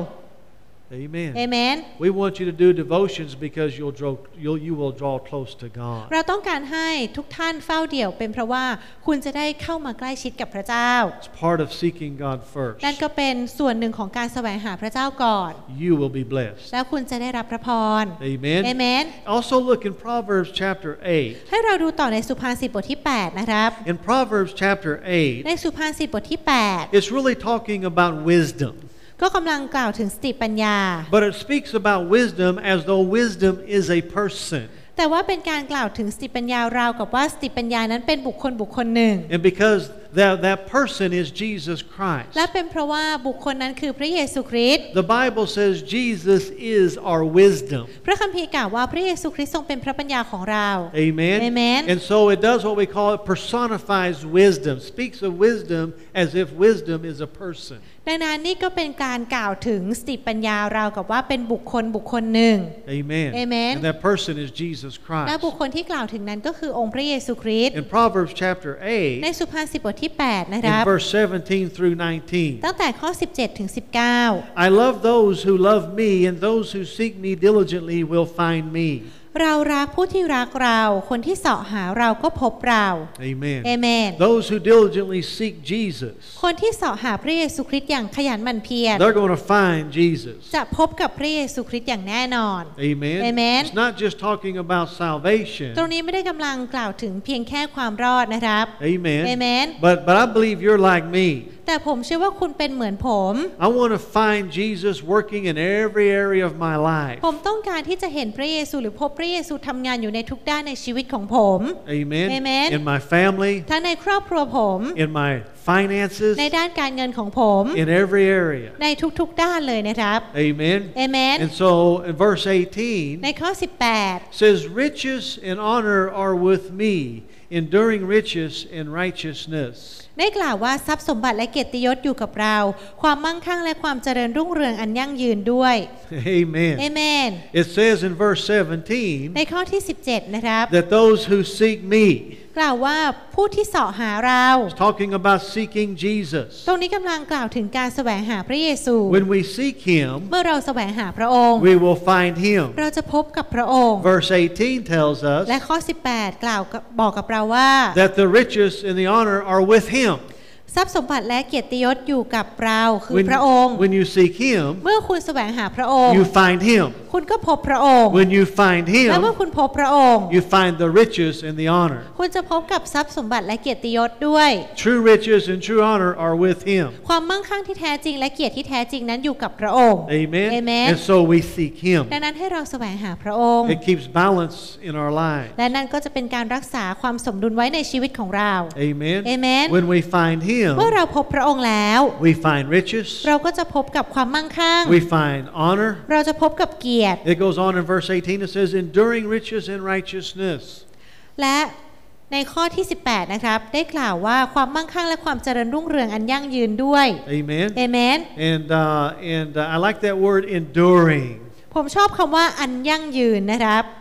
Amen. เอเมน We want you to do devotions because you'll draw, you'll, you will draw close to God. เราต้องการให้ทุกท่านเฝ้าเดี่ยวเป็นเพราะว่าคุณจะได้เข้ามาใกล้ชิดกับพระเจ้า It's part of seeking God first. นั่นก็เป็นส่วนหนึ่งของการแสวงหาพระเจ้าก่อน You will be blessed. แล้วคุณจะได้รับพระพร Amen. เอเมน Also look in Proverbs chapter eight. ให้เราดูต่อในสุภาษิตบทที่แปดนะครับ In Proverbs chapter ใน eight, สุภาษิตบทที่แปด it's really talking about wisdom. ก็กำลังกล่าวถึงสติปัญญา But it speaks about wisdom as though wisdom is a person. แต่ว่าเป็นการกล่าวถึงสติปัญญาราวกับว่าสติปัญญานั้นเป็นบุคคลบุคคลหนึ่ง And because that, that person is Jesus Christ. และเป็นเพราะว่าบุคคลนั้นคือพระเยซูคริสต์ The Bible says Jesus is our wisdom. พระคัมภีร์กล่าวว่าพระเยซูคริสต์ทรงเป็นพระปัญญาของเรา Amen. Amen. And so it does what we call it personifies wisdom, speaks of wisdom as if wisdom is a person. ดังนั้นนี่ก็เป็นการกล่าวถึงสติปัญญาราวกับว่าเป็นบุคคลบุคคลหนึ่ง Amen. Amen. And that person is Jesus และ Christ. บุคคลที่กล่าวถึงนั้นก็คือองค์พระเยซูคริสต์ In Proverbs chapter ใน eight, สุภาษิตบทที่แปดนะค in รับ verse seventeen through nineteen, ตั้งแต่ข้อสิบเจ็ดถึงสิบเก้า I love those who love me, and those who seek me diligently will find me. เรารักผู้ที่รักเราคนที่เสาะหาเราก็พบเรา Amen. เอเมน Those who diligently seek Jesus, คนที่เสาะหาพระเยซูคริสต์อย่างขยันหมั่นเพียร they're going to find Jesus. จะพบกับพระเยซูคริสต์อย่างแน่นอน Amen. Amen. It's not just talking about salvation. ตรงนี้ไม่ได้กำลังกล่าวถึงเพียงแค่ความรอดนะครับ Amen. Amen. But but I believe you're like me. แต่ผมเชื่อว่าคุณเป็นเหมือนผม I want to find Jesus working in every area of my life. ผมต้องการที่จะเห็นพระเยซูหรือพบพระเยซูทำงานอยู่ในทุกด้านในชีวิตของผม Amen. Amen. In my family, ทั้งในครอบครัวผม in my finances, ในด้านการเงินของผม in every area. ในทุกๆด้านเลยนะครับ Amen. เอเมน And so in verse eighteen ในข้อสิบแปด says, riches and honor are with me, enduring riches and righteousness. ได้กล่าวว่าทรัพย์สมบัติและเกียรติยศอยู่กับเรา ความมั่งคั่งและความเจริญรุ่งเรืองอันยั่งยืนด้วย Amen. เอเมน It says in verse seventeen ในข้อที่สิบเจ็ดนะครับ that those who seek me, กล่าวว่าผู้ที่เสาะหาเรา it's talking about seeking Jesus. ตรงนี้กำลังกล่าวถึงการแสวงหาพระเยซู When we seek him, เมื่อเราแสวงหาพระองค์ we will find him. เราจะพบกับพระองค์ Verse eighteen tells us และข้อสิบแปดกล่าวกับบอกกับเราว่า that the riches and the honor are with him. ทรัพย์สมบัติและเกียรติยศอยู่กับเราคือ When, พระองค์ when you seek him, เมื่อคุณแสวงหาพระองค์ you find him. คุณก็พบพระองค์ When you find และเมื่อ him, คุณพบพระองค์ you find the riches and the honor. คุณจะพบกับทรัพย์สมบัติและเกียรติยศด้วย True riches and true honor are with him. ความมั่งคั่งที่แท้จริงและเกียรติที่แท้จริงนั้นอยู่กับพระองค์ Amen. Amen. And so we seek him. ดังนั้นให้เราแสวงหาพระองค์ It keeps balance in our lives. และนั่นก็จะเป็นการรักษาความสมดุลไว้ในชีวิตของเรา Amen. Amen. When we find him, เมื่อเราพบพระองค์แล้ว we find riches. เราก็จะพบกับความมั่งคั่ง We find honor. เราจะพบกับเกียรติ It goes on in verse eighteen. It says, enduring riches and righteousness. และในข้อที่สิบแปดนะครับได้กล่าวว่าความมั่งคั่งและความเจริญรุ่งเรืองอันยั่งยืนด้วย Amen. เอเมน And uh, and uh, I like that word enduring. ผมชอบคำว่าอันยั่งยืนนะครับ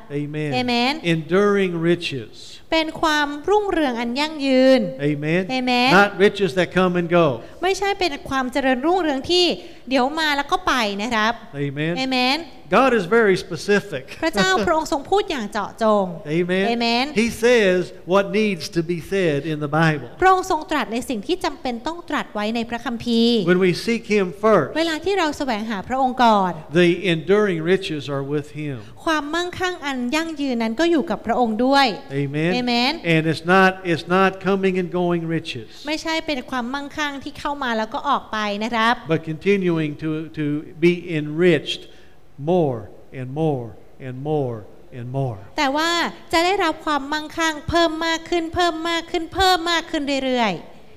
Amen. Amen. Enduring riches. เป็นความรุ่งเรืองอันยั่งยืน Amen. Amen. Not riches that come and go. ไม่ใช่เป็นความเจริญรุ่งเรืองที่เดี๋ยวมาแล้วก็ไปนะครับ Amen. Amen. God is very specific. พระเจ้าพระองค์ทรงพูดอย่างเจาะจง Amen. Amen. He says what needs to be said in the Bible. พระองค์ทรงตรัสในสิ่งที่จำเป็นต้องตรัสไว้ในพระคัมภีร์ When we seek Him first, เวลาที่เราแสวงหาพระองค์ก่อน the enduring riches are with Him. ความมั่งคั่งอันยั่งยืนนั้นก็อยู่กับพระองค์ด้วย Amen. Amen. And it's not it's not coming and going riches, ไม่ใช่เป็นความมั่งคั่งที่เข้ามาแล้วก็ออกไปนะครับ but continuing to to be enriched more and more and more and more. แต่ว่าจะได้รับความมั่งคั่งเพิ่มมากขึ้นเพิ่มมากขึ้นเพิ่มมากขึ้นเรื่อย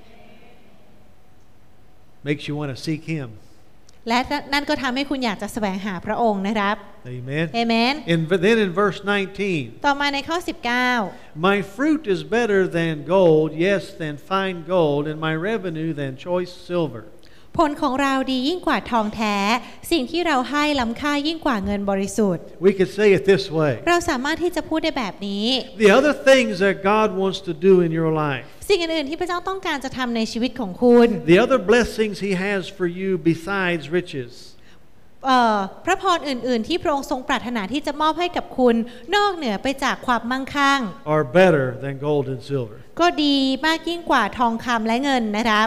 Makes you want to seek Him. ๆและนั่นก็ทำให้คุณอยากจะแสวงหาพระองค์นะครับ Amen. Amen. And then in verse nineteen, ต่อมาในข้อสิบเก้า my fruit is better than gold, yes, than fine gold, and my revenue than choice silver. ผลของเราดียิ่งกว่าทองแท้สิ่งที่เราให้ล้ำค่ายิ่งกว่าเงินบริสุทธิ์ We could say it this way. เราสามารถที่จะพูดได้แบบนี้ The other things that God wants to do in your life, สิ่งอื่นๆที่พระเจ้าต้องการจะทำในชีวิตของคุณ the other blessings He has for you besides riches, เอ่อพระพรอื่นๆที่พระองค์ทรงปรารถนาที่จะมอบให้กับคุณนอกเหนือไปจากความมั่งคั่ง are better than gold and silver. ก็ดีมากยิ่งกว่าทองคำและเงินนะครับ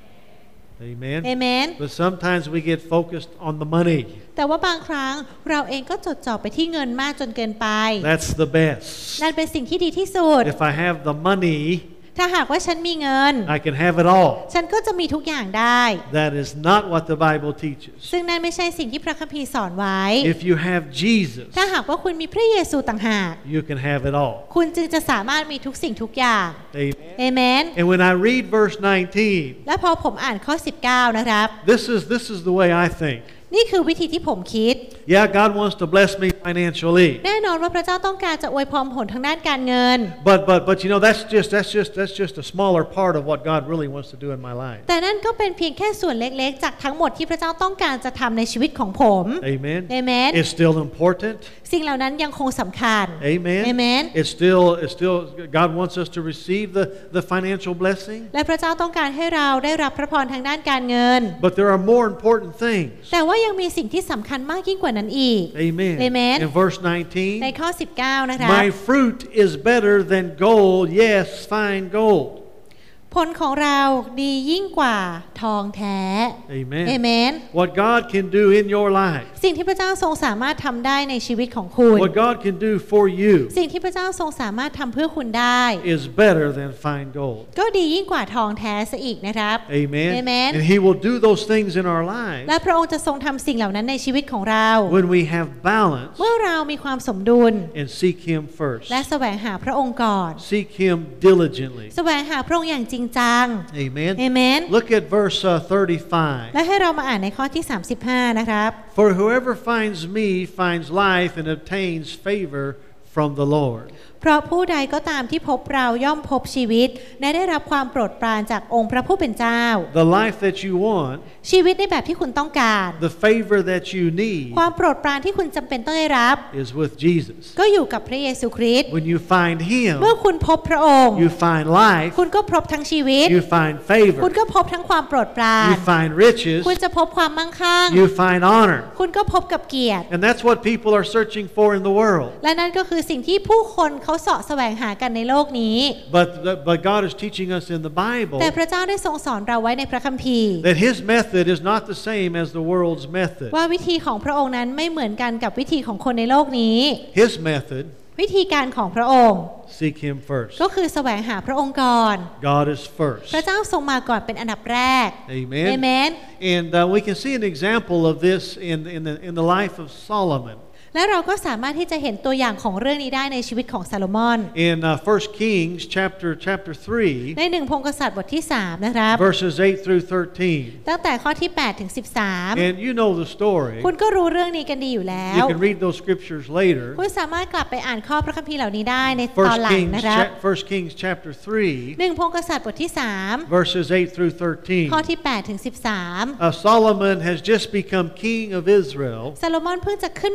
Amen. Amen. But sometimes we get focused on the money. แต่ว่าบางครั้งเราเองก็จดจ่อไปที่เงินมากจนเกินไป That's the best. นั่นเป็นสิ่งที่ดีที่สุด If I have the money, ถ้าหากว่าฉันมีเงิน I can have it all. ฉันก็จะมีทุกอย่างได้ That is not what the Bible teaches. ซึ่งนั่นไม่ใช่สิ่งที่พระคัมภีร์สอนไว้ If you have Jesus, ถ้าหากว่าคุณมีพระเยซูต่างหาก you can have it all. คุณจึงจะสามารถมีทุกสิ่งทุกอย่าง Amen. เอเมน And when I read verse nineteen, และพอผมอ่านข้อสิบเก้านะครับ this is this is the way I think. นี่คือวิธีที่ผมคิด Yeah, God wants to bless me financially. แน่นอนว่าพระเจ้าต้องการจะอวยพรผลทางด้านการเงิน But but but you know that's just that's just that's just a smaller part of what God really wants to do in my life. แต่นั่นก็เป็นเพียงแค่ส่วนเล็กๆจากทั้งหมดที่พระเจ้าต้องการจะทำในชีวิตของผม Amen. Amen. It's still important. สิ่งเหล่านั้นยังคงสำคัญ Amen. Amen. It's still it's still God wants us to receive the the financial blessing. และพระเจ้าต้องการให้เราได้รับพระพรทางด้านการเงิน But there are more important things. แต่ว่ายังมีสิ่งที่สำคัญมากยิ่งกว่านั้นอีก Amen. Amen. In verse nineteen, ในข้อสิบเก้านะครับ my fruit is better than gold, yes, fine gold. ผลของเราดียิ่งกว่าทองแท้ Amen. Amen. What God can do in your life, สิ่งที่พระเจ้าทรงสามารถทำได้ในชีวิตของคุณ what God can do for you, สิ่งที่พระเจ้าทรงสามารถทำเพื่อคุณได้ is better than fine gold. ก็ดียิ่งกว่าทองแท้ซะอีกนะครับ Amen. Amen. And He will do those things in our lives และพระองค์จะทรงทำสิ่งเหล่านั้นในชีวิตของเรา when we have balance เมื่อเรามีความสมดุล and seek Him first. และแสวงหาพระองค์ก่อน Seek Him diligently. แสวงหาพระองค์อย่างจริงจัง Amen. Amen. Look at verse uh, thirty-five. และให้เรามาอ่านในข้อที่สามสิบห้านะครับ For whoever finds me finds life and obtains favor from the Lord. เพราะผู้ใดก็ตามที่พบเราย่อมพบชีวิตและได้รับความโปรดปรานจากองค์พระผู้เป็นเจ้า The life that you want, ชีวิตในแบบที่คุณต้องการ the favor that you need, ความโปรดปรานที่คุณจำเป็นต้องได้รับ is with Jesus. ก็อยู่กับพระเยซูคริสต์ When you find Him, เมื่อคุณพบพระองค์ you find life, คุณก็พบทั้งชีวิต you find คุณ favor, ก็พบทั้งความโปรดปราน you find riches, คุณจะพบความมั่งคั่ง you find honor. คุณก็พบกับเกียรติ And that's what people are searching for in the world. และนั่นก็คือสิ่งที่ผู้คนเขาเสาะแสวงหากันในโลกนี้ But, but God is teaching us in the Bible แต่พระเจ้าได้ทรงสอนเราไว้ในพระคัมภีร์ that His method is not the same as the world's method. ว่าวิธีของพระองค์นั้นไม่เหมือนกันกับวิธีของคนในโลกนี้ His method, วิธีการของพระองค์ seek Him first. ก็คือแสวงหาพระองค์ก่อน God is first. พระเจ้าทรงมาก่อนเป็นอันดับแรก Amen. Amen. And uh, we can see an example of this in, in, the, in the life of Solomon. และเราก็สามารถที่จะเห็นตัวอย่างของเรื่องนี้ได้ในชีวิตของซาโลมอน In uh, First Kings chapter chapter three, ในหนึ่งพงศ์กษัตริย์บทที่สามนะครับ verses eight through thirteen. ตั้งแต่ข้อที่แปดถึงสิบสาม And you know the story. คุณก็รู้เรื่องนี้กันดีอยู่แล้ว You can read those scriptures later. คุณสามารถกลับไปอ่านข้อพระคัมภีร์เหล่านี้ได้ในตอน First หลัง Kings, นะครับ cha- First Kings chapter three, หนึ่งพงศ์กษัตริย์บทที่สาม verses eight through thirteen. ข้อที่แปดถึงสิบสาม Uh, Solomon has just become king of Israel, ซาโลมอนเพิ่งจะขึ้นมาเป็นก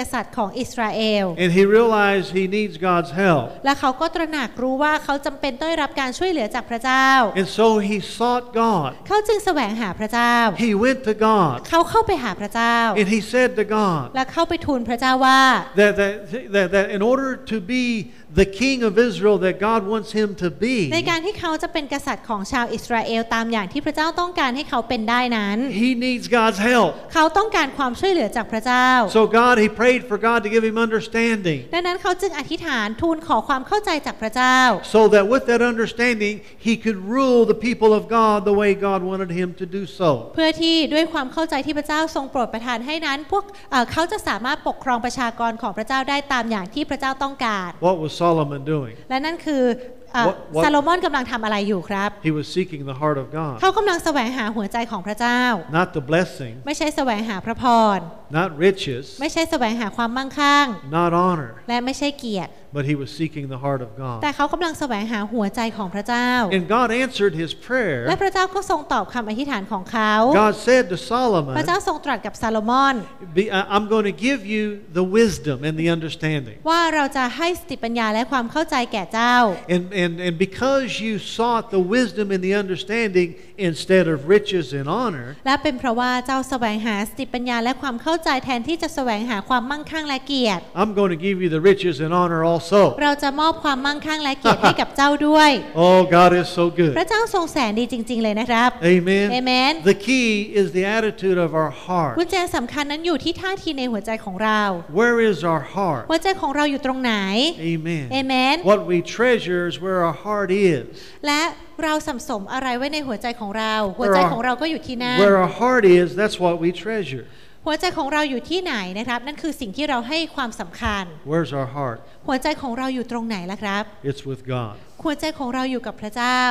ษัตริย์ของอิสราเอล And he realized he needs God's help. และเขาก็ตระหนักรู้ว่าเขาจำเป็นต้องได้รับการช่วยเหลือจากพระเจ้า And so he sought God. เขาจึงแสวงหาพระเจ้า He went to God. เขาเข้าไปหาพระเจ้า And he said to God และเข้าไปทูลพระเจ้าว่า that, that, that, that in order to be the king of Israel that God wants him to be, ในการที่เขาจะเป็นกษัตริย์ของชาวอิสราเอลตามอย่างที่พระเจ้าต้องการให้เขาเป็นได้นั้น he needs God's help. เขาต้องการความช่วยเหลือจากพระเจ้า So God, he prayed for God to give him understanding, ดังนั้นเขาจึงอธิษฐานทูลขอความเข้าใจจากพระเจ้า so that with that understanding he could rule the people of God the way God wanted him to do so. เพื่อที่ด้วยความเข้าใจที่พระเจ้าทรงโปรดประทานให้นั้นพวกเอ่อเขาจะสามารถปกครองประชากรของพระเจ้าได้ตามอย่างที่พระเจ้าต้องการ What was Solomon doing? และนั่นคือเอ่อ What- what- ซาโลมอนกำลังทำอะไรอยู่ครับ He was seeking the heart of God, เขากำลังแสวงหาหัวใจของพระเจ้า not the blessing, ไม่ใช่แสวงหาพระพร not riches, ไม่ใช่แสวงหาความมั่งคั่ง not honor, และไม่ใช่เกียรติ but he was seeking the heart of God. แต่เขากำลังแสวงหาหัวใจของพระเจ้า And God answered his และ prayer. พระเจ้าก็ทรงตอบคำอธิษฐานของเขา God said to พระ Solomon, เจ้าทรงตรัสกับซาโลมอน "Be- I- I'm going to give you the wisdom and the understanding. ว่าเราจะให้สติปัญญาและความเข้าใจแก่เจ้า And, and, and because you sought the wisdom and the understanding instead of riches and honor, และเป็นเพราะว่าเจ้าแสวงหาสติปัญญาและความเข้าใจแทนที่จะแสวงหาความมั่งคั่งและเกียรติ I'm going to give you the riches and honor also." เราจะมอบความมั่งคั่งและเกียรติให้กับเจ้าด้วย Oh, God is so พ good. ระเจ้าทรงแสนดีจริง ๆ เลยนะครับ Amen. Amen. The key is the attitude of our heart. กุญแจสำคัญนั้นอยู่ที่ท่าทีในหัวใจของเรา Where is our heart? หัวใจของเราอยู่ตรงไหน Amen. Amen. What we treasure is where our heart is. และเราสัมสมอะไรไว้ในหัวใจของเรา หัวใจของเราก็อยู่ที่นั่น Where our heart is, that's what we treasure. หัวใจของเราอยู่ที่ไหนนะครับ นั่นคือสิ่งที่เราให้ความสำคัญ Where's our heart? หัวใจของเราอยู่ตรงไหนล่ะครับ It's with God. หัวใจของเราอยู่กับพระเจ้า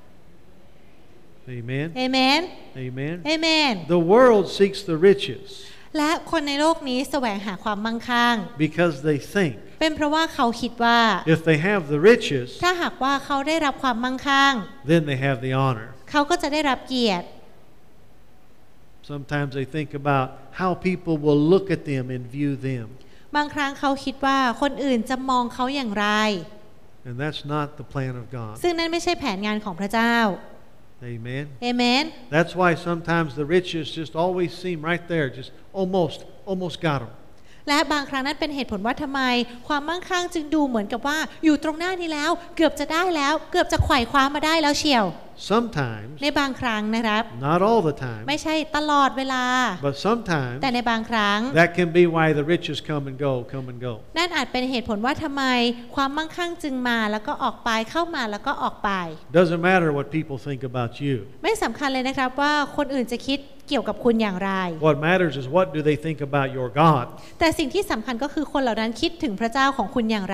Amen. เอเมน Amen. เอเมน The world seeks the riches และคนในโลกนี้แสวงหาความมั่งคั่ง because they think เป็นเพราะว่าเขาคิดว่า if they have the riches, ถ้าหากว่าเขาได้รับความมั่งคั่ง then they have the honor. เขาก็จะได้รับเกียรติ Sometimes they think about how people will look at them and view them. บางครั้งเขาคิดว่าคนอื่นจะมองเขาอย่างไร And that's not the plan of God. ซึ่งนั่นไม่ใช่แผนงานของพระเจ้า Amen. เอเมน That's why sometimes the riches just always seem right there, just almost, almost got them. และบางครั้งนั้นเป็นเหตุผลว่าทำไมความมั่งคั่งจึงดูเหมือนกับว่าอยู่ตรงหน้านี้แล้วเกือบจะได้แล้วเกือบจะไขว่คว้ามาได้แล้วเชียว Sometimes, ในบางครั้งนะครับ not all the time, ไม่ใช่ตลอดเวลา but sometimes แต่ในบางครั้ง that can be why the riches come and go, come and go. นั่นอาจเป็นเหตุผลว่าทำไมความมั่งคั่งจึงมาแล้วก็ออกไปเข้ามาแล้วก็ออกไป Doesn't matter what people think about you. ไม่สำคัญเลยนะครับว่าคนอื่นจะคิดเกี่ยวกับคุณอย่างไร What matters is what do they think about your God. แต่สิ่งที่สำคัญก็คือคนเหล่านั้นคิดถึงพระเจ้าของคุณอย่างไร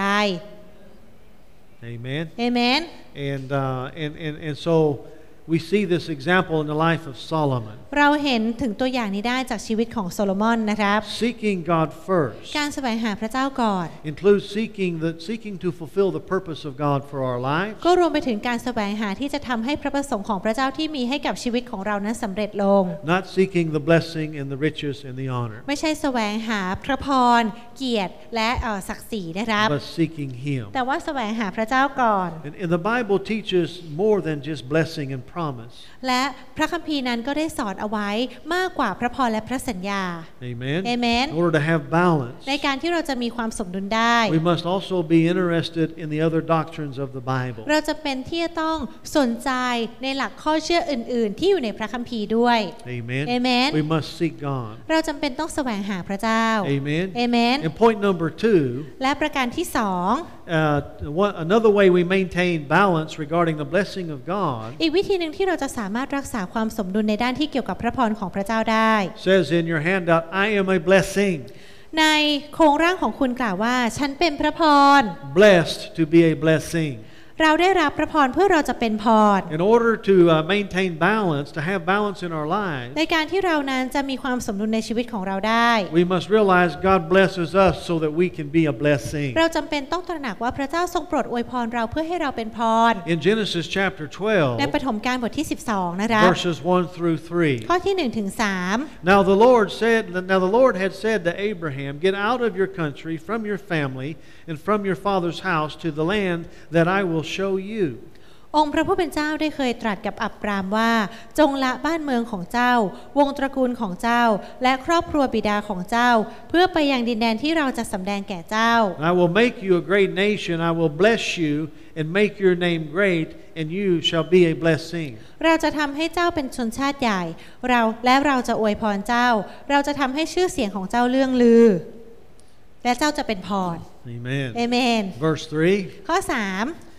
Amen. เอเมน And, uh, and, and, and so we see this example in the life of Solomon. เราเห็นถึงตัวอย่างนี้ได้จากชีวิตของโซโลมอนนะครับ Seeking God first การแสวงหาพระเจ้าก่อน includes seeking, the, seeking to fulfill the purpose of God for our lives. ก็รวมไปถึงการแสวงหาที่จะทำให้พระประสงค์ของพระเจ้าที่มีให้กับชีวิตของเรานั้นสำเร็จลง Not seeking the blessing and the riches and the honor, ไม่ใช่แสวงหาพระพรเกียรติและเอ่อศักดิ์ศรีนะครับ but seeking Him. แต่ว่าแสวงหาพระเจ้าก่อน And, and the Bible teaches more than just blessing and promise. และพระคัมภีร์นั้นก็ได้สอนเอาไว้มากกว่าพระพรและพระสัญญา Amen. Amen. In order to have balance, ในการที่เราจะมีความสมดุลได้ we must also be interested in the other doctrines of the Bible. เราจะเป็นที่จะต้องสนใจในหลักข้อเชื่ออื่น ๆ ที่อยู่ในพระคัมภีร์ด้วย Amen. Amen. We must seek God. เราจำเป็นต้องแสวงหาพระเจ้า Amen. Amen. And point number two, และประการที่สอง uh, one, another way we maintain balance regarding the blessing of God อีกวิธีหนึ่งที่เราจะสามารถรักษาความสมดุลในด้านที่เกี่ยวกับพระพรของพระเจ้าได้ says in your handout, I am a blessing. ในโครงร่างของคุณกล่าวว่าฉันเป็นพระพร Blessed to be a blessing. เราได้รับพระพรเพื่อเราจะเป็นพร In order to uh, maintain balance, to have balance in our lives, ในการที่เรานั้นจะมีความสมดุลในชีวิตของเราได้ we must realize God blesses us so that we can be a blessing. เราจำเป็นต้องตระหนักว่าพระเจ้าทรงโปรดอวยพรเราเพื่อให้เราเป็นพร In Genesis chapter twelve, ในปฐมกาลบทที่สิบสองนะคะ verses one through three. ข้อที่หนึ่งถึงสาม Now the Lord said, now the Lord had said to Abraham, get out of your country, from your family, and from your father's house to the land that I will show you. องค์พระผู้เป็นเจ้าได้เคยตรัสกับอับรามว่าจงละบ้านเมืองของเจ้าวงตระกูลของเจ้าและครอบครัวบิดาของเจ้าเพื่อไปยังดินแดนที่เราจะสำแดงแก่เจ้า I will make you a great nation. I will bless you and make your name great, and you shall be a blessing. เราจะทำให้เจ้าเป็นชนชาติใหญ่เราและเราจะอวยพรเจ้าเราจะทำให้ชื่อเสียงของเจ้าเลื่องลือและเจ้าจะเป็นพร Amen. เอเมน Verse three. ข้อสาม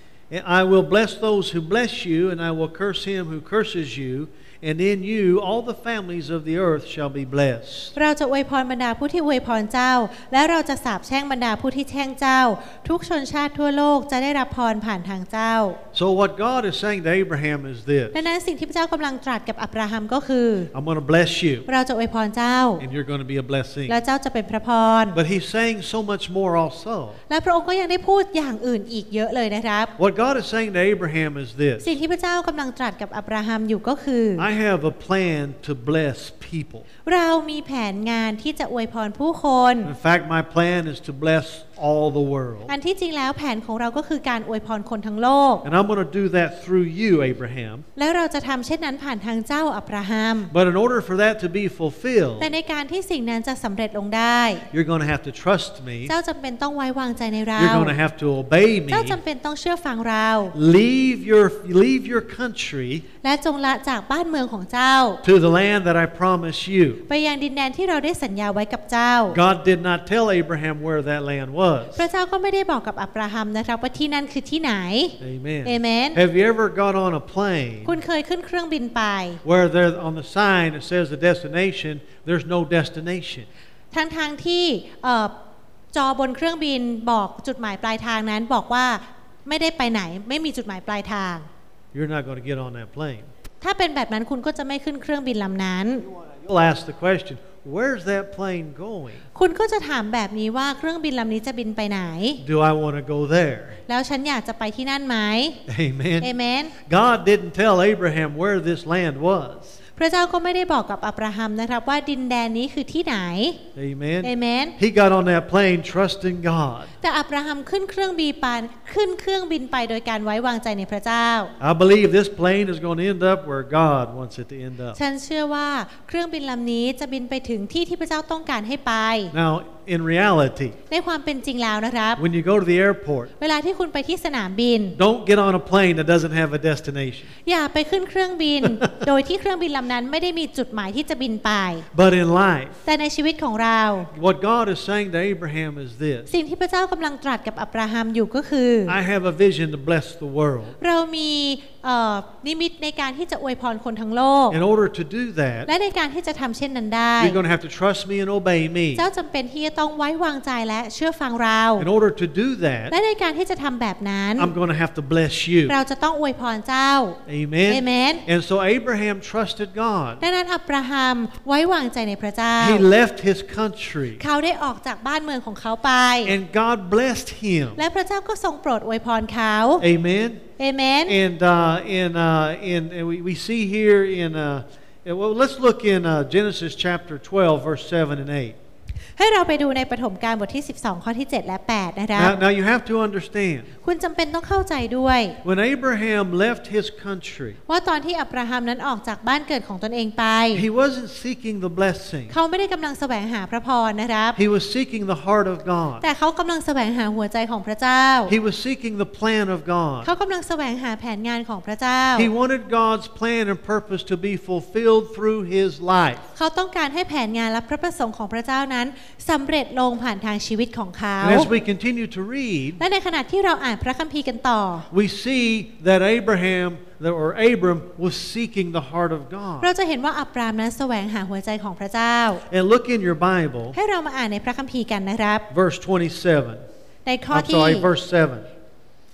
I will bless those who bless you, and I will curse him who curses you, and in you all the families of the earth shall be blessed. เราจะอวยพรบรรดาผู้ที่อวยพรเจ้าและเราจะสาปแช่งบรรดาผู้ที่แช่งเจ้าทุกชนชาติทั่วโลกจะได้รับพรผ่านทางเจ้า So what God is saying to Abraham is this. ดังนั้นสิ่งที่พระเจ้ากำลังตรัสกับอับราฮัมก็คือ I'm going to bless you, เราจะอวยพรเจ้า and you're going to be a blessing. แล้วเจ้าจะเป็นพระพร But he's saying so much more also. และพระองค์ก็ยังได้พูดอย่างอื่นอีกเยอะเลยนะครับ What God is saying to Abraham is this. สิ่งที่พระเจ้ากำลังตรัสกับอับราฮัมอยู่ก็คือ I have a plan to bless people. เรามีแผนงานที่จะอวยพรผู้คน In fact, my plan is to bless all the world. อันที่จริงแล้วแผนของเราก็คือการอวยพรคนทั้งโลก And I'm going to do that through you, Abraham. แล้วเราจะทำเช่นนั้นผ่านทางเจ้าอับราฮัม But in order for that to be fulfilled, แต่ในการที่สิ่งนั้นจะสำเร็จลงได้ you're going to have to trust me. เจ้าจำเป็นต้องไว้วางใจในเรา You're going to have to obey เจ้า me. จำเป็นต้องเชื่อฟังเรา Leave your leave your country และจงละจากบ้านเมืองของเจ้า to the land that I promise you. ไปยังดินแดนที่เราได้สัญญาไว้กับเจ้า God did not tell Abraham where that land was. พระเจ้าก็ไม่ได้บอกกับอับราฮัมนะครับว่าที่นั่นคือที่ไหน Amen. เอเมน Have you ever got on a plane คุณเคยขึ้นเครื่องบินไป where there on the sign it says the destination, there's no destination? ทั้งทางที่เอ่อจอบนเครื่องบินบอกจุดหมายปลายทางนั้นบอกว่าไม่ได้ไปไหนไม่มีจุดหมายปลายทาง You're not going to get on that plane. ถ้าเป็นแบบนั้นคุณก็จะไม่ขึ้นเครื่องบินลำนั้น You'll ask the question, where's that plane going? คุณก็จะถามแบบนี้ว่าเครื่องบินลำนี้จะบินไปไหน Do I want to go there? แล้วฉันอยากจะไปที่นั่นไหม Amen. เอเมน God didn't tell Abraham where this land was. พระเจ้าก็ไม่ได้บอกกับอับราฮัมนะครับว่าดินแดนนี้คือที่ไหน Amen. เอเมน He got on that plane trusting God. แต่อับราฮัมขึ้นเครื่องบินไปขึ้นเครื่องบินไปโดยการไว้วางใจในพระเจ้า I believe this plane is going to end up where God wants it to end up. ฉันเชื่อว่าเครื่องบินลำนี้จะบินไปถึงที่ที่พระเจ้าต้องการให้ไป Now, in reality, ในความเป็นจริงแล้วนะครับ when you go to the airport, เวลาที่คุณไปที่สนามบิน don't get on a plane that doesn't have a destination. อย่าไปขึ้นเครื่องบิน โดยที่เครื่องบินลำนั้นไม่ได้มีจุดหมายที่จะบินไป But in life, แต่ในชีวิตของเรา what God is saying to Abraham is this. สิ่งที่พระเจ้ากำลังตรัสกับอับราฮัมอยู่ก็คือ I have a vision to bless the world. เรามีเอ่อนิมิตในการที่จะอวยพรคนทั้งโลก In order to do that, และในการที่จะทำเช่นนั้นได้ you're going to have to trust me and obey me. เจ้าจำเป็นที่จะต้องไว้วางใจและเชื่อฟังเรา In order to do that, และในการที่จะทำแบบนั้น I'm going to have to bless you. เราจะต้องอวยพรเจ้า Amen. Amen. And so Abraham trusted God. ดังนั้นอับราฮัมไว้วางใจในพระเจ้า He left his country, เขาได้ออกจากบ้านเมืองของเขาไป and God blessed him. และพระเจ้าก็ทรงโปรดอวยพรเขา Amen. เอเมน And uh, in uh, in and we, we see here in uh, well, let's look in uh, Genesis chapter twelve, verse seven and eight. ให้เราไปดูในปฐมกาลบทที่สิบสองข้อที่เจ็ดและแปดนะครับ Now, now you have to understand, คุณจำเป็นต้องเข้าใจด้วย when Abraham left his country, ว่าตอนที่อับราฮัมนั้นออกจากบ้านเกิดของตนเองไป he wasn't seeking the blessing. เขาไม่ได้กำลังแสวงหาพระพรนะครับ He was seeking the heart of God. แต่เขากำลังแสวงหาหัวใจของพระเจ้า He was seeking the plan of เขา God. กำลังแสวงหาแผนงานของพระเจ้า He wanted God's plan and purpose to be fulfilled through his life. เขาต้องการให้แผนงานและพระประสงค์ของพระเจ้านั้นสำเร็จลงผ่านทางชีวิตของเขา And as we continue to read, และในขณะที่เราอ่านพระคัมภีร์กันต่อ we see that Abraham or Abram was seeking the heart of God. เราจะเห็นว่าอับรามนั้นแสวงหาหัวใจของพระเจ้า And look in your Bible, ให้เรามาอ่านในพระคัมภีร์กันนะครับ verse twenty-seven. ในข้อ I'm ที่ sorry, verse seven.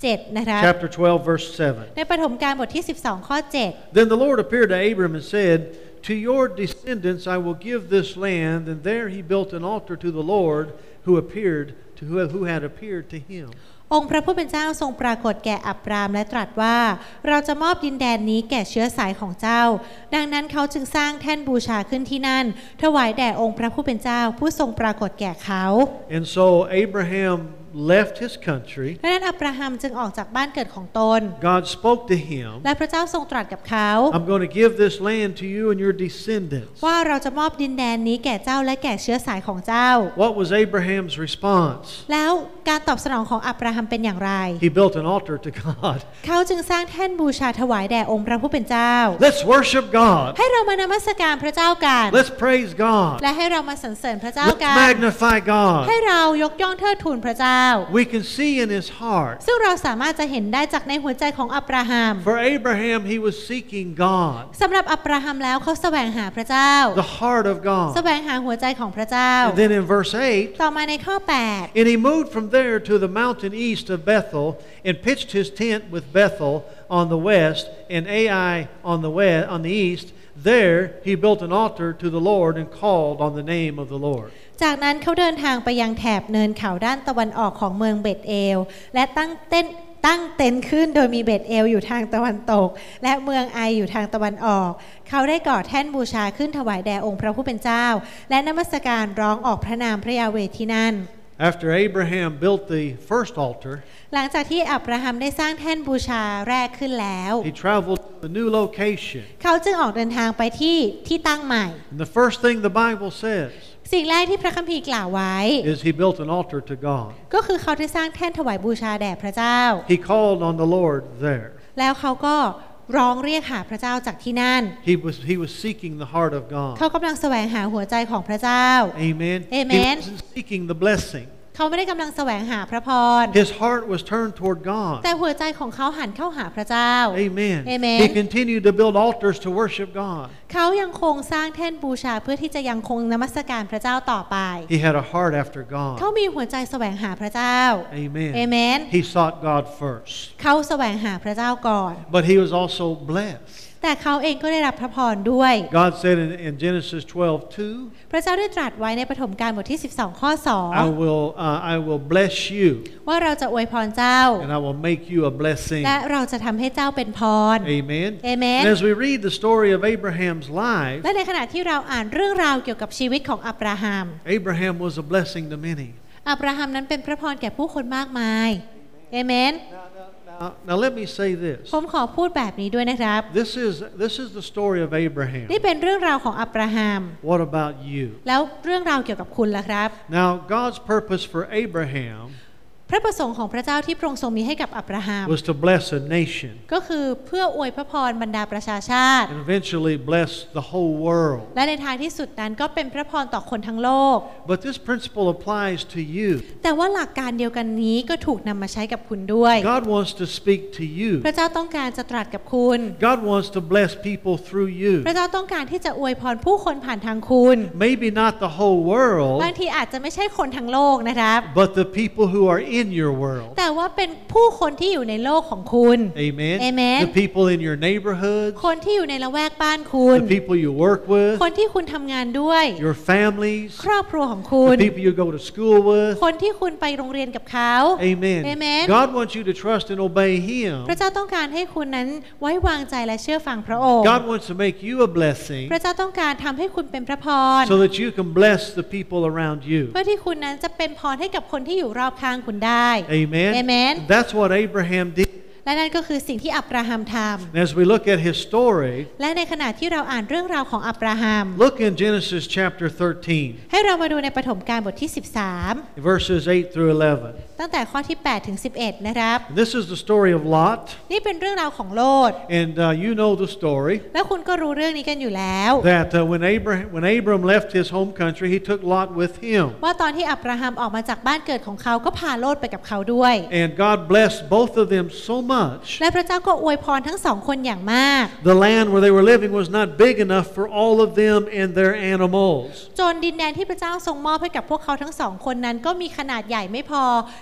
เจ็ดนะคะ chapter twelve, verse seven. ในปฐมกาลบทที่สิบสองข้อเจ็ด Then the Lord appeared to Abram and said, To your descendants I will give this land. And there he built an altar to the Lord who appeared to who, who had appeared to him. องค์พระผู้เป็นเจ้าทรงปรากฏแก่อับรามและตรัสว่าเราจะมอบดินแดนนี้แก่เชื้อสายของเจ้าดังนั้นเขาจึงสร้างแท่นบูชาขึ้นที่นั่นถวายแด่องค์พระผู้เป็นเจ้าผู้ทรงปรากฏแก่เขา And so Abraham left his country. ดังนั้นอับราฮัมจึงออกจากบ้านเกิดของตน God spoke to him. และพระเจ้าทรงตรัสกับเขา I'm going to give this land to you and your descendants. ว่าเราจะมอบดินแดนนี้แก่เจ้าและแก่เชื้อสายของเจ้า What was Abraham's response? แล้วการตอบสนองของอับราฮัมเป็นอย่างไร He built an altar to God. เขาจึงสร้างแท่นบูชาถวายแด่องค์พระผู้เป็นเจ้า Let's worship God. ให้เรามานมัสการพระเจ้ากัน Let's praise God. และให้เรามาสรรเสริญพระเจ้า Let's กัน magnify God. ให้เรายกย่องเทิดทูนพระเจ้า We can see in his heart. ซึ่งเราสามารถจะเห็นได้จากในหัวใจของอับราฮัม For Abraham, he was seeking God. สำหรับอับราฮัมแล้วเขาแสวงหาพระเจ้า The heart of แส God. วงหาหัวใจของพระเจ้า And then in verse eight, ต่อมาในข้อแปด and he moved from there to the mountain east of Bethel and pitched his tent with Bethel on the west and Ai on the west on the east. There he built an altar to the Lord and called on the name of the Lord. จากนั้นเขาเดินทางไปยังแถบเนินเขาด้านตะวันออกของเมืองเบธเอลและตั้งเต้นตั้งเต็นท์ขึ้นโดยมีเบธเอลอยู่ทางตะวันตกและเมืองไออยู่ทางตะวันออกเขาได้ก่อแท่นบูชาขึ้นถวายแด่องค์พระผู้เป็นเจ้าและนมัสการร้องออกพระนามพระยาเวห์ที่นั่น After Abraham built the first altar, หลังจากที่อับราฮัมได้สร้างแท่นบูชาแรกขึ้นแล้ว he traveled to a new location. เขาจึงออกเดินทางไปที่ที่ตั้งใหม่ And the first thing the Bible says สิ่งแรกที่พระคัมภีร์กล่าวไว้ is he built an altar to God. ก็คือเขาได้สร้างแท่นถวายบูชาแด่พระเจ้า He called on the Lord there. แล้วเขาก็ร้องเรียกหาพระเจ้าจากที่นั่น He was he was seeking the heart of God. เขากำลังแสวงหาหัวใจของพระเจ้า Amen. Amen. He wasn't seeking the blessing. เขาไม่ได้กำลังแสวงหาพระพร His heart was turned toward God. แต่หัวใจของเขาหันเข้าหาพระเจ้า Amen. Amen. He continued to build altars to worship God. เขายังคงสร้างแท่นบูชาเพื่อที่จะยังคงนมัสการพระเจ้าต่อไป He had a heart after เขา God. มีหัวใจแสวงหาพระเจ้า Amen. Amen. He sought God first. เขาแสวงหาพระเจ้าก่อน But he was also blessed. แต่เขาเองก็ได้รับพระพรด้วย God said in, in Genesis twelve two, พระเจ้าได้ตรัสไว้ในปฐมกาลบทที่สิบสองข้อสอง I will uh, I will bless you ว่าเราจะอวยพรเจ้า and I will make you a blessing. และเราจะทำให้เจ้าเป็นพร Amen. Amen. And as we read the story of Abraham's life, และในขณะที่เราอ่านเรื่องราวเกี่ยวกับชีวิตของอับราฮัม Abraham was a blessing to many. อับราฮัมนั้นเป็นพระพรแก่ผู้คนมากมายเอเมน Now, now let me say this. ผมขอพูดแบบนี้ด้วยนะครับ This is this is the story of Abraham. นี่เป็นเรื่องราวของอับราฮัม What about you? แล้วเรื่องราวเกี่ยวกับคุณล่ะครับ Now, God's purpose for Abraham พระประสงค์ของพระเจ้าที่พระองค์ทรงมีให้กับอับราฮัม was to bless a nation ก็คือเพื่ออวยพระพรบรรดาประชาชาติ and eventually bless the whole world. และในท้ายที่สุดนั้นก็เป็นพระพรต่อคนทั้งโลก But this principle applies to you. แต่ว่าหลักการเดียวกันนี้ก็ถูกนำมาใช้กับคุณด้วย God wants to speak to you. พระเจ้าต้องการจะตรัสกับคุณ God wants to bless people through you. พระเจ้าต้องการที่จะอวยพรผู้คนผ่านทางคุณ Maybe not the whole world, บางทีอาจจะไม่ใช่คนทั้งโลกนะครับ but the people who are in your world. แต่ว่าเป็นผู้คนที่อยู่ในโลกของคุณ Amen. Amen. The people in your neighborhood, คนที่อยู่ในละแวกบ้านคุณ the people you work with, คนที่คุณทำงานด้วย your families, ครอบครัวของคุณ the people you go to school with. คนที่คุณไปโรงเรียนกับเขา Amen. Amen. God wants you to trust and obey Him. พระเจ้าต้องการให้คุณนั้นไว้วางใจและเชื่อฟังพระองค์ God wants to make you a blessing พระเจ้าต้องการทำให้คุณเป็นพระพร so that you can bless the people around you. เพื่อที่คุณนั้นจะเป็นพรให้กับคนที่อยู่รอบข้างคุณได้ Amen. Amen. That's what Abraham did. และนั่นก็คือสิ่งที่อับราฮัมท And as we look at his story, ำและในขณะที่เราอ่านเรื่องราวของอับราฮัม look in Genesis chapter thirteen, ให้เรามาดูในปฐมกาลบทที่สิบสาม verses eight through eleven. ตั้งแต่ข้อที่แปดถึงสิบเอ็ดนะครับ This is the story of Lot, นี่เป็นเรื่องราวของโลด and uh, you know the story แล้วคุณก็รู้เรื่องนี้กันอยู่แล้ว that uh, when Abraham when Abram left his home country, he took Lot with him, ว่าตอนที่อับราฮัมออกมาจากบ้านเกิดของเขาก็พาโลดไปกับเขาด้วย and God blessed both of them so much. และพระเจ้าก็อวยพรทั้งสองคนอย่างมาก The land where they were living was not big enough for all of them and their animals. จนดินแดนที่พระเจ้าทรงมอบให้กับพวกเขาทั้งสองคนนั้นก็มีขนาดใหญ่ไม่พอ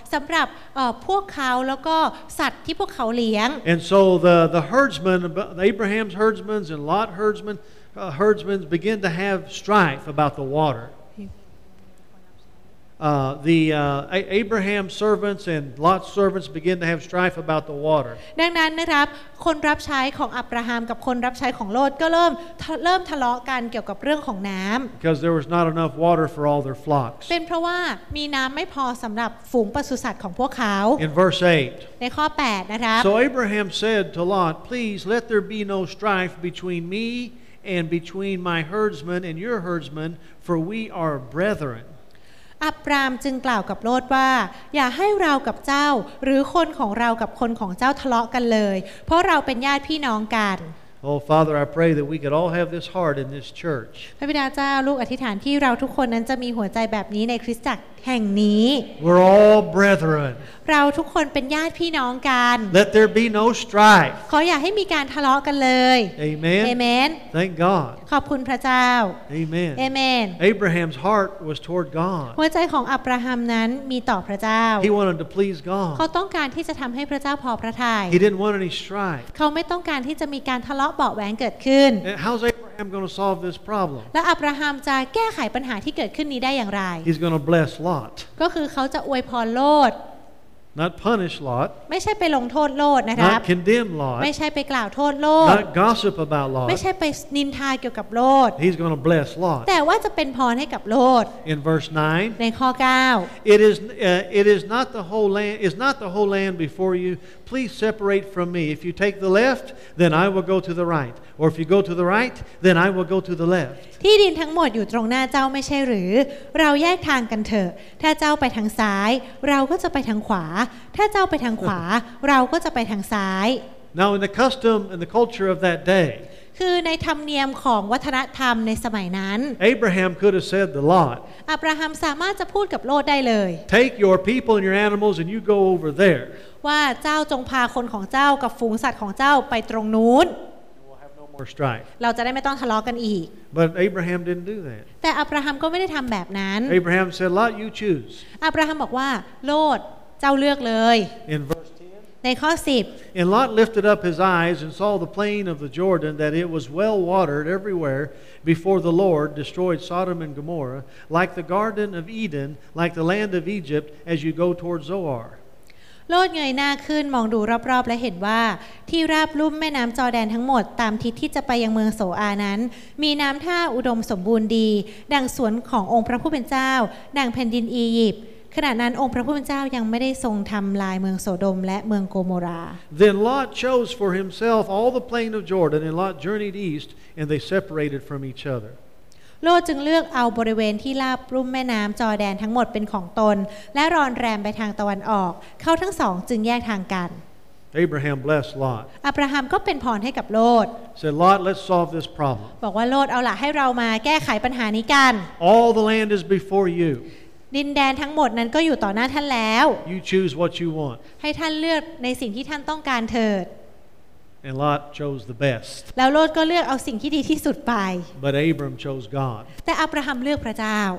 สำหรับเอ่อพวกเขาแล้วก็สัตว์ที่พวกเขาเลี้ยง And so the the herdsmen, Abraham's herdsmen and Lot herdsmen, uh, herdsmen begin to have strife about the water. Uh, the uh, Abraham's servants and Lot's servants begin to have strife about the water. ดังนั้นนะครับคนรับใช้ของอับราฮัมกับคนรับใช้ของโลตก็เริ่มเริ่มทะเลาะกันเกี่ยวกับเรื่องของน้ำ Because there was not enough water for all their flocks. เป็นเพราะว่ามีน้ำไม่พอสำหรับฝูงปศุสัตว์ของพวกเขา In verse eight. ในข้อแปดนะครับ So Abraham said to Lot, "Please let there be no strife between me and between my herdsmen and your herdsmen, for we are brethren." อับรามจึงกล่าวกับโลตว่าอย่าให้เรากับเจ้าหรือคนของเรากับคนของเจ้าทะเลาะกันเลยเพราะเราเป็นญาติพี่น้องกัน Oh Father, I pray that we could all have this heart in this church. พระบิดาเจ้าลูกอธิษฐานที่เราทุกคนนั้นจะมีหัวใจแบบนี้ในคริสตจักรแห่งนี้ We're all brethren. เราทุกคนเป็นญาติพี่น้องกัน Let there be no strife. ขออย่าให้มีการทะเลาะกันเลย Amen. เอเมน Thank God. ขอบคุณพระเจ้า Amen. เอเมน Abraham's heart was toward God. หัวใจของอับราฮัมนั้นมีต่อพระเจ้า He wanted to please เขา God. ต้องการที่จะทำให้พระเจ้าพอพระทัย He didn't want any strife. เขาไม่ต้องการที่จะมีการทะเลาะเบาะแหวงเกิดขึ้น And how's Abraham going to solve this problem? และอับราฮัมจะแก้ไขปัญหาที่เกิดขึ้นนี้ได้อย่างไร He's going to bless Lot. ก็คือเขาจะอวยพรโลด Not punish Lot. ไม่ใช่ไปลงโทษโลดนะครับ Not condemn ไม่ Lot. ใช่ไปกล่าวโทษโลด Not gossip about ไม่ Lot. ใช่ไปนินทาเกี่ยวกับโลด He's going to bless Lot. แต่ว่าจะเป็นพรให้กับโลด In verse nine, ในข้อเก้า it is uh, it is not the whole land is not the whole land before you. Please separate from me. If you take the left, then I will go to the right. Or if you go to the right, then I will go to the left. ที่ดินทั้งหมดอยู่ตรงหน้าเจ้าไม่ใช่หรือเราแยกทางกันเถอะถ้าเจ้าไปทางซ้ายเราก็จะไปทางขวาถ้าเจ้าไปทางขวาเราก็จะไปทางซ้าย Now, in the custom and the culture of that day, คือในธรรมเนียมของวัฒนธรรมในสมัยนั้น Abraham could have said to Lot, อับราฮัมสามารถจะพูดกับโลดได้เลย "Take your people and your animals, and you go over there." ว่าเจ้าจงพาคนของเจ้ากับฝูงสัตว์ของเจ้าไปตรงนู้น We'll have no more strife. เราจะได้ไม่ต้องทะเลาะกันอีก But Abraham didn't do that. แต่อับราฮัมก็ไม่ได้ทำแบบนั้น Abraham said, "Lot, you choose." อับราฮัมบอกว่าโลดเจ้าเลือกเลย In verse ten. ในข้อสิบ And Lot lifted up his eyes and saw the plain of the Jordan, that it was well watered everywhere before the Lord destroyed Sodom and Gomorrah, like the Garden of Eden, like the land of Egypt, as you go toward Zoar. โลดเงยหน้าขึ้นมองดูรอบๆและเห็นว่าที่ราบลุ่มแม่น้ำจอร์แดนทั้งหมดตามทิศที่จะไปยังเมืองโสอานั้นมีน้ำท่าอุดมสมบูรณ์ดีดังสวนขององค์พระผู้เป็นเจ้าดังแผ่นดินอียิปต์ขณะนั้นองค์พระผู้เป็นเจ้ายังไม่ได้ทรงทำลายเมืองโสโดมและเมืองโกโมรา Then Lot chose for himself all the plain of Jordan, and Lot journeyed east, and they separated from each other. โลดจึงเลือกเอาบริเวณที่ราบลุ่มแม่น้ำจอร์แดนทั้งหมดเป็นของตนและรอนแรมไปทางตะวันออกเขาทั้งสองจึงแยกทางกัน Abraham blessed Lot. อับราฮัมก็เป็นพรให้กับโลด Said, "Lot, let's solve this problem. บอกว่าโลดเอาล่ะให้เรามาแก้ไขปัญหานี้กัน All the land is before you. ดินแดนทั้งหมดนั้นก็อยู่ต่อหน้าท่านแล้ว You choose what you want." ให้ท่านเลือกในสิ่งที่ท่านต้องการเถิด And Lot chose the best. แล้วโลดก็เลือกเอาสิ่งที่ดีที่สุดไป But Abram chose God. แต่อับราฮัมเลือกพระเจ้า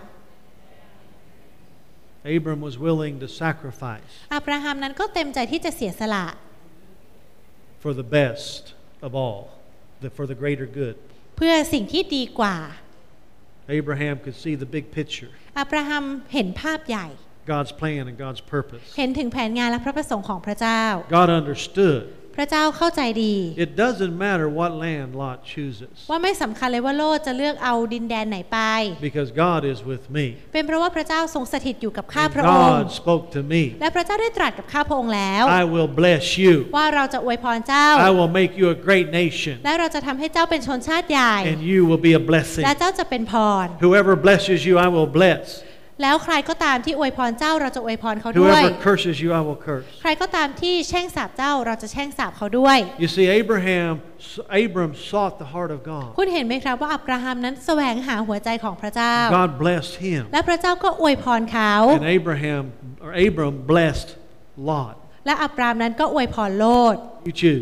Abram was willing to sacrifice อับราฮัมนั้นก็เต็มใจที่จะเสียสละ for the best of all, the, for the greater good. เพื่อสิ่งที่ดีกว่า Abraham could see the big picture, อับราฮัมเห็นภาพใหญ่ God's plan and God's purpose. เห็นถึงแผนงานและพระประสงค์ของพระเจ้า God understood. พระเจ้าเข้าใจดี It doesn't matter what land Lot chooses, ว่าไม่สำคัญเลยว่าโลดจะเลือกเอาดินแดนไหนไป because God is with me. เป็นเพราะว่าพระเจ้าทรงสถิตอยู่กับข้า And พระองค์ God spoke to me. และพระเจ้าได้ตรัสกับข้าพระองค์แล้ว I will bless you. ว่าเราจะอวยพรเจ้า I will make you a great nation, และเราจะทำให้เจ้าเป็นชนชาติใหญ่ and you will be a blessing. และเจ้าจะเป็นพร Whoever blesses you, I will bless. แล้วใครก็ตามที่อวยพรเจ้าเราจะอวยพรเขาด้วย Whoever curses you, I will curse. ใครก็ตามที่แช่งสาปเจ้าเราจะแช่งสาปเขาด้วย You see, Abraham, Abram sought the heart of God. คุณเห็นไหมครับว่าอับราฮัมนั้นแสวงหาหัวใจของพระเจ้า God blessed him. และพระเจ้าก็อวยพรเขา And Abraham, or Abram, blessed Lot. และอับรามนั้นก็อวยพรโลด You choose.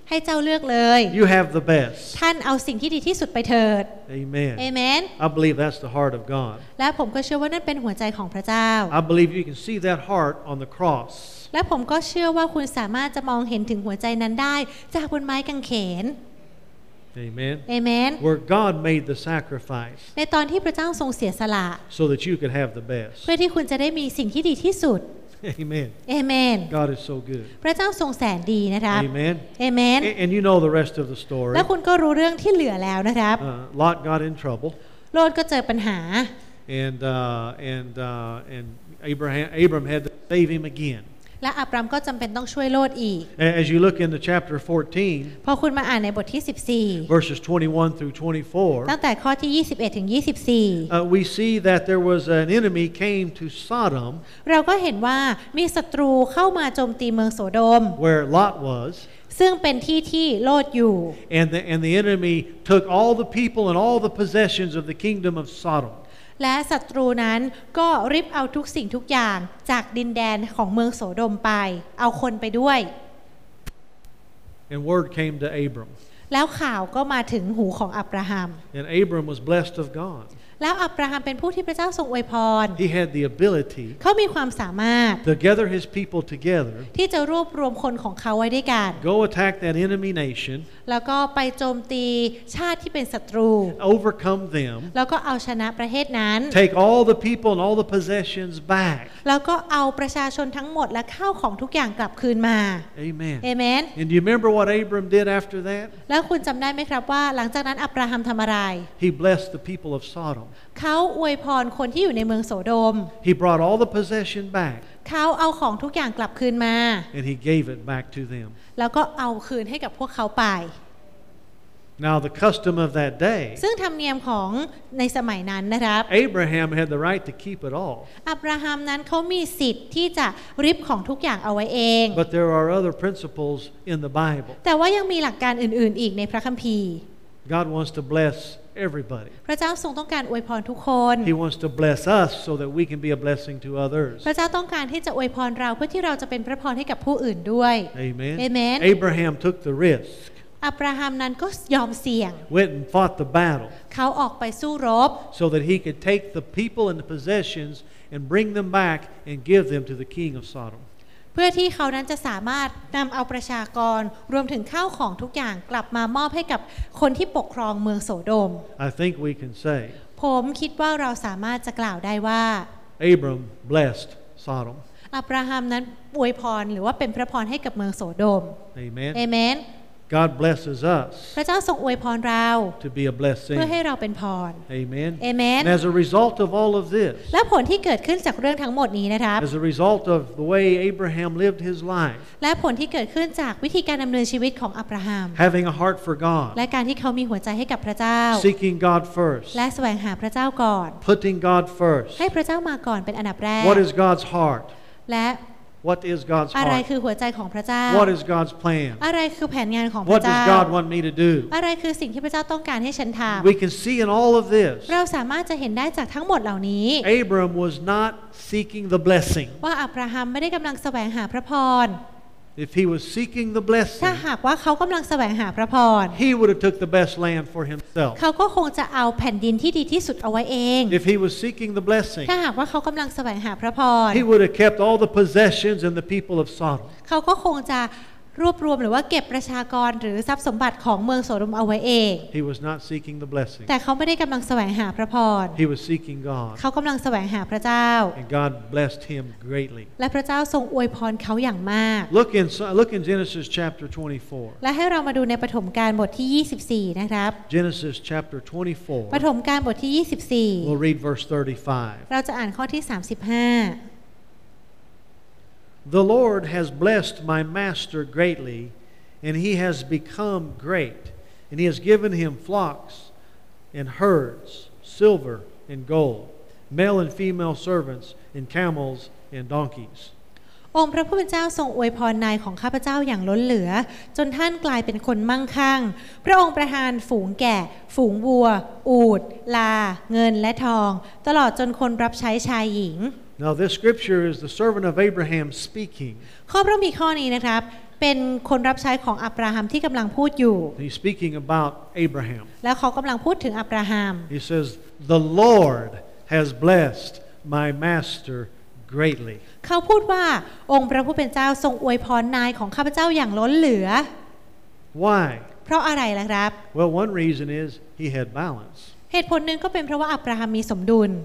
ให้เจ้าเลือกเลย You have the best. ท่านเอาสิ่งที่ดีที่สุดไปเถิด Amen. เอเมน I believe that's the heart of God. และผมก็เชื่อว่านั่นเป็นหัวใจของพระเจ้า I believe you can see that heart on the cross. และผมก็เชื่อว่าคุณสามารถจะมองเห็นถึงหัวใจนั้นได้จากบนไม้กางเขน Amen. เอเมน Where God made the sacrifice ในตอนที่พระเจ้าทรงเสียสละ so that you could have the best. เพื่อที่คุณจะได้มีสิ่งที่ดีที่สุด Amen. เอเมน God is so good. พระเจ้าทรงแสนดีนะครับ Amen. เอเมน And, and you know the rest of the story. และคุณก็รู้เรื่องที่เหลือแล้วนะครับ Uh, Lot got in trouble, โลดก็เจอปัญหา and uh, and uh, and Abraham Abram had to save him again. และอับรามก็จำเป็นต้องช่วยโลดอีก As you look into chapter fourteen, พอคุณมาอ่านในบทที่สิบสี่ verses twenty-one through twenty-four, ตั้งแต่ข้อที่ยี่สิบเอ็ดถึงยี่สิบสี่ uh, we see that there was an enemy came to Sodom, เราก็เห็นว่ามีศัตรูเข้ามาโจมตีเมืองโสโดม where Lot was, ซึ่งเป็นที่ที่โลดอยู่ and the and the enemy took all the people and all the possessions of the kingdom of Sodom. และศัตรูนั้นก็ริบเอาทุกสิ่งทุกอย่างจากดินแดนของเมืองโสโดมไปเอาคนไปด้วย And word came to Abram, แล้วข่าวก็มาถึงหูของอับราฮัม and Abram was blessed of God. แล้วอับราฮัมเป็นผู้ที่พระเจ้าทรงอวยพร He had the ability เขามีความสามารถ to gather his people together, ที่จะรวบรวมคนของเขาไว้ด้วยกัน go attack that enemy nation, แล้วก็ไปโจมตีชาติที่เป็นศัตรู overcome them, แล้วก็เอาชนะประเทศนั้น take all the people and all the possessions back. แล้วก็เอาประชาชนทั้งหมดและข้าวของทุกอย่างกลับคืนมา Amen. เอเมน And do you remember what Abram did after that? แล้วคุณจำได้ไหมครับว่าหลังจากนั้นอับราฮัมทำอะไร He blessed the people of Sodom. เขาอวยพรคนที่อยู่ในเมืองโสโดม He brought all the possession back, เขาเอาของทุกอย่างกลับคืนมา and he gave it back to them. แล้วก็เอาคืนให้กับพวกเขาไป Now the custom of that day, ซึ่งธรรมเนียมของในสมัยนั้นนะครับ Abraham had the right to keep it all. อับราฮัมนั้นเขามีสิทธิ์ที่จะริบของทุกอย่างเอาไว้เอง But there are other principles in the Bible. แต่ว่ายังมีหลักการอื่นๆอีกในพระคัมภีร์ God wants to bless everybody. พระเจ้าทรงต้องการอวยพรทุกคน He wants to bless us so that we can be a blessing to others. พระเจ้าต้องการที่จะอวยพรเราเพื่อที่เราจะเป็นพระพรให้กับผู้อื่นด้วย Amen. Amen. Abraham took the risk, อับราฮัมนั้นก็ยอมเสี่ยง went and fought the battle เขาออกไปสู้รบ so that he could take the people and the possessions and bring them back and give them to the king of Sodom. เพื่อที่เขานั้นจะสามารถนำเอาประชากรรวมถึงข้าวของทุกอย่างกลับมามอบให้กับคนที่ปกครองเมืองโสโดม I think we can say ผมคิดว่าเราสามารถจะกล่าวได้ว่า Abram blessed Sodom. อับราฮัมนั้นอวยพรหรือว่าเป็นพระพรให้กับเมืองโสโดม Amen. เอเมน God blesses us พระเจ้าทรงอวยพรเรา to be a blessing. เพื่อให้เราเป็นพร Amen. Amen. And as a result of all of this, และผลที่เกิดขึ้นจากเรื่องทั้งหมดนี้นะครับ as a result of the way Abraham lived his life, และผลที่เกิดขึ้นจากวิธีการดำเนินชีวิตของอับราฮัม having a heart for God, และการที่เขามีหัวใจให้กับพระเจ้า seeking God first, และแสวงหาพระเจ้าก่อน putting God first. ให้พระเจ้ามาก่อนเป็นอันดับแรก What is God's heart? และ What is God's อะไร heart? คือหัวใจของพระเจ้า What is God's plan? อะไรคือแผนงานของพ What ระเจ้า does God want me to do? อะไรคือสิ่งที่พระเจ้าต้องการให้ฉันท We can see in all of this, ำเราสามารถจะเห็นได้จากทั้งหมดเหล่านี้ Abram was not seeking the blessing. ว่าอับราฮัมไม่ได้กำลังแสวงหาพระพร If he was seeking the ถ้า blessing, หากว่าเขากำลังแสวงหาพระพร he would have took the best land for himself. เขาก็คงจะเอาแผ่นดินที่ดีที่สุดเอาไว้เอง If he was seeking the blessing, ถ้าหากว่าเขากำลังแสวงหาพระพร he would have kept all the possessions and the people of Sodom. เขาก็คงจะรวบรวมหรือว่าเก็บประชากรหรือทรัพย์สมบัติของเมืองโสโดมเอาไว้เอง He was not seeking the blessing. แต่เขาไม่ได้กำลังแสวงหาพระพร He was seeking God. เขากำลังแสวงหาพระเจ้า And God blessed him greatly. และพระเจ้าทรงอวยพรเขาอย่างมาก Look in, look in Genesis chapter twenty-four. และให้เรามาดูในปฐมกาลบทที่ยี่สิบสี่นะครับ Genesis chapter twenty-four. ปฐมกาลบทที่ยี่สิบสี่ We'll read verse thirty-five. เราจะอ่านข้อที่สามสิบห้า The Lord has blessed my master greatly, and he has become great, and he has given him flocks and herds, silver and gold, male and female servants, and camels and donkeys. องค์พระผู้เป็นเจ้าทรงอวยพรนายของข้าพเจ้าอย่างล้นเหลือจนท่านกลายเป็นคนมั่งคั่งพระองค์ประทานฝูงแกะฝูงวัวอูฐลาเงินและทองตลอดจนคนรับใช้ชายหญิง Now this scripture is the servant of Abraham speaking. ข้อพระคัมภีร์ข้อนี้นะครับเป็นคนรับใช้ของอับราฮัมที่กำลังพูดอยู่ He's speaking about Abraham. แล้วเขากำลังพูดถึงอับราฮัม He says, "The Lord has blessed my master greatly." เขาพูดว่าองค์พระผู้เป็นเจ้าทรงอวยพรนายของข้าพเจ้าอย่างล้นเหลือ Why? เพราะอะไรล่ะครับ Well, one reason is he had balance. เหตุผลหนึ่งก็เป็นเพราะว่าอับราฮัมมีสมดุล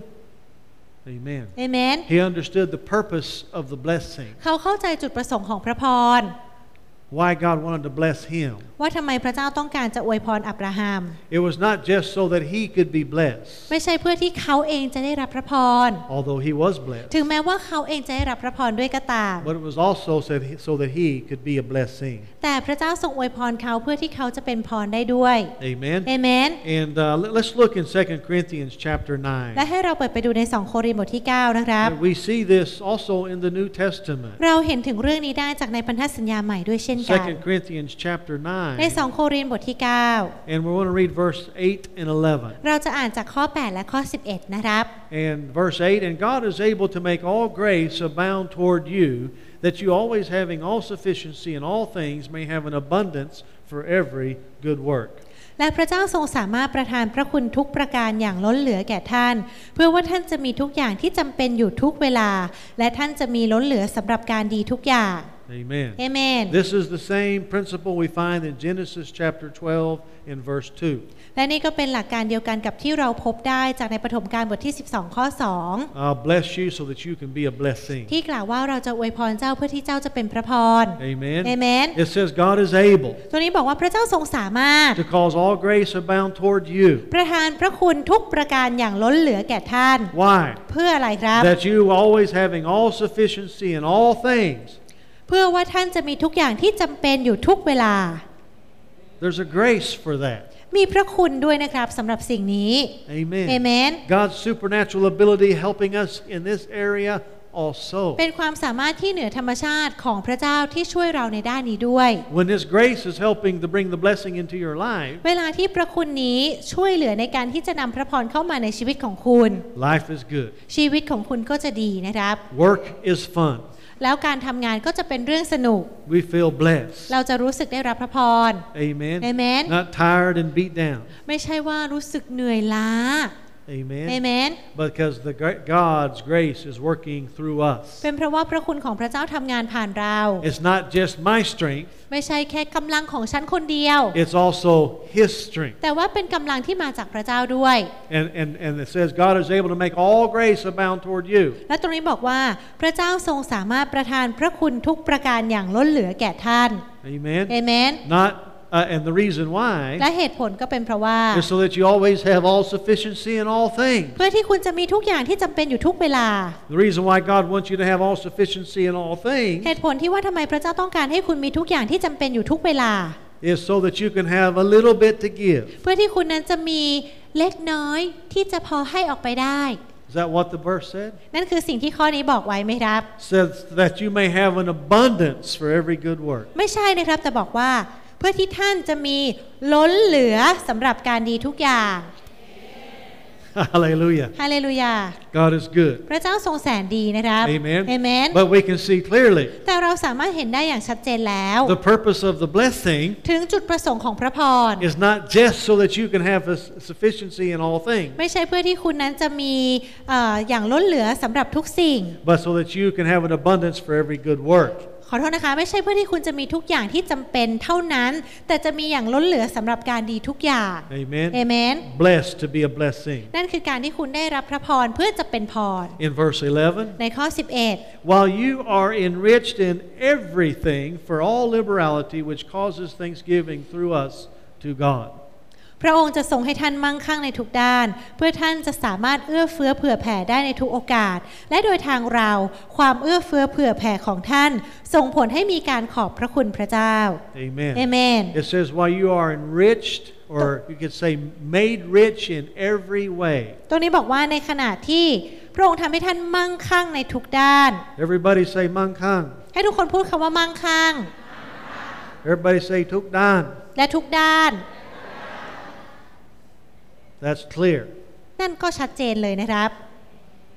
Amen. เอเมน He understood the purpose of the blessing. เขาเข้าใจจุดประสงค์ของพระพร Why God wanted to bless him. ว่าทำไมพระเจ้าต้องการจะอวยพรอับราฮัม It was not just so that he could be blessed, ไม่ใช่เพื่อที่เขาเองจะได้รับพระพร although he was blessed, ถึงแม้ว่าเขาเองจะได้รับพระพรด้วยก็ตาม but it was also so that he, so that he could be a blessing. แต่พระเจ้าทรงอวยพรเขาเพื่อที่เขาจะเป็นพรได้ด้วย Amen. เอเมน And uh, let- let's look in Second Corinthians chapter และ nine. ให้เราเปิดไปดูในสองโครินธ์บทที่เก้านะครับ And we see this also in the New Testament. เราเห็นถึงเรื่องนี้ได้จากในพันธสัญญาใหม่ด้วยเช่นกัน Second Corinthians chapter ใน nine. สองโครินธ์บทที่เก้า And we're going to read verse eight and eleven. เราจะอ่านจากข้อแปดและข้อสิบเอ็ดนะครับ And verse eight, "And God is able to make all grace abound toward you, that you always having all sufficiency in all things may have an abundance for every good work." และพระเจ้าทรงสามารถประทานพระคุณทุกประการอย่างล้นเหลือแก่ท่าน เพื่อว่าท่านจะมีทุกอย่างที่จำเป็นอยู่ทุกเวลา และท่านจะมีล้นเหลือสำหรับการดีทุกอย่าง Amen. เอเมน This is the same principle we find in Genesis chapter twelve in verse two. และนี่ก็เป็นหลักการเดียวกันกับที่เราพบได้จากในปฐมกาลบทที่สิบสองข้อสอง I'll bless you so that you can be a blessing. ที่กล่าวว่าเราจะอวยพรเจ้าเพื่อที่เจ้าจะเป็นพระพร Amen. เอเมน It says God is able ตัวนี้บอกว่าพระเจ้าทรงสามารถ to cause all grace abound toward you. ประทานพระคุณทุกประการอย่างล้นเหลือแก่ท่าน Why? เพื่ออะไรครับ That you always having all sufficiency in all things. เพื่อว่าท่านจะมีทุกอย่างที่จำเป็นอยู่ทุกเวลา There's a grace for that. มีพระคุณด้วยนะครับสำหรับสิ่งนี้ Amen. เอเมน God's supernatural ability helping us in this area also. เป็นความสามารถที่เหนือธรรมชาติของพระเจ้าที่ช่วยเราในด้านนี้ด้วย When this grace is helping to bring the blessing into your life, เวลาที่พระคุณนี้ช่วยเหลือในการที่จะนำพระพรเข้ามาในชีวิตของคุณ life is good. ชีวิตของคุณก็จะดีนะครับ Work is fun. แล้วการทำงานก็จะเป็นเรื่องสนุก We feel blessed. เราจะรู้สึกได้รับพระพร Amen. Amen. Not tired and beat down. ไม่ใช่ว่ารู้สึกเหนื่อยล้า Amen. เอเมน Because the gra- God's grace is working through us. เป็นเพราะว่าพระคุณของพระเจ้าทำงานผ่านเรา It's not just my strength, ไม่ใช่แค่กำลังของฉันคนเดียว it's also His strength. แต่ว่าเป็นกำลังที่มาจากพระเจ้าด้วย And, and, and it says God is able to make all grace abound toward you. และตรงนี้บอกว่าพระเจ้าทรงสามารถประทานพระคุณทุกประการอย่างล้นเหลือแก่ท่าน Amen. เอเมน Not, uh, and the reason why และเหตุผลก็เป็นเพราะว่า is so that you always have all sufficiency in all things. เพื่อที่คุณจะมีทุกอย่างที่จำเป็นอยู่ทุกเวลา The reason why God wants you to have all sufficiency in all things เหตุผลที่ว่าทำไมพระเจ้าต้องการให้คุณมีทุกอย่างที่จำเป็นอยู่ทุกเวลา is so that you can have a little bit to give. เพื่อที่คุณนั้นจะมีเล็กน้อยที่จะพอให้ออกไปได้ Is that what the verse said? นั่นคือสิ่งที่ข้อนี้บอกไว้ไหมครับ Says that you may have an abundance for every good work. ไม่ใช่นะครับแต่บอกว่าเพื่อที่ท่านจะมีล้นเหลือสำหรับการดีทุกอย่าง Hallelujah. ฮาเลลูยา God is good. พระเจ้าทรงแสนดีนะครับ Amen. เอเมน But we can see clearly แต่เราสามารถเห็นได้อย่างชัดเจนแล้ว the purpose of the blessing ถึงจุดประสงค์ของพระพร is not just so that you can have a sufficiency in all things, ไม่ใช่เพื่อที่คุณนั้นจะมีเอ่ออย่างล้นเหลือสำหรับทุกสิ่ง but so that you can have an abundance for every good work. ขอโทษนะคะไม่ใช่เพื่อที่คุณจะมีทุกอย่างที่จำเป็นเท่านั้น แต่จะมีอย่างล้นเหลือสำหรับการดีทุกอย่าง Amen. เอเมน Blessed to be a blessing. นั่นคือการที่คุณได้รับพระพรเพื่อจะเป็นพร In verse eleven, ในข้อสิบเอ็ด while you are enriched in everything for all liberality, which causes thanksgiving through us to God. พระองค์จะทรงให้ท่านมั่งคั่งในทุกด้าน เพื่อท่านจะสามารถเอื้อเฟื้อเผื่อแผ่ได้ในทุกโอกาส และโดยทางเราความเอื้อเฟื้อเผื่อแผ่ของท่านส่งผลให้มีการขอบพระคุณพระเจ้า Amen. เอเมน It says, while you are enriched, or you could say made rich in every way. ตรงนี้บอกว่าในขณะที่พระองค์ทำให้ท่านมั่งคั่งในทุกด้าน Everybody say mang kang. ให้ทุกคนพูดคำว่ามั่งคั่ง Everybody say tuk dan. และทุกด้าน That's clear. นั่นก็ชัดเจนเลยนะครับ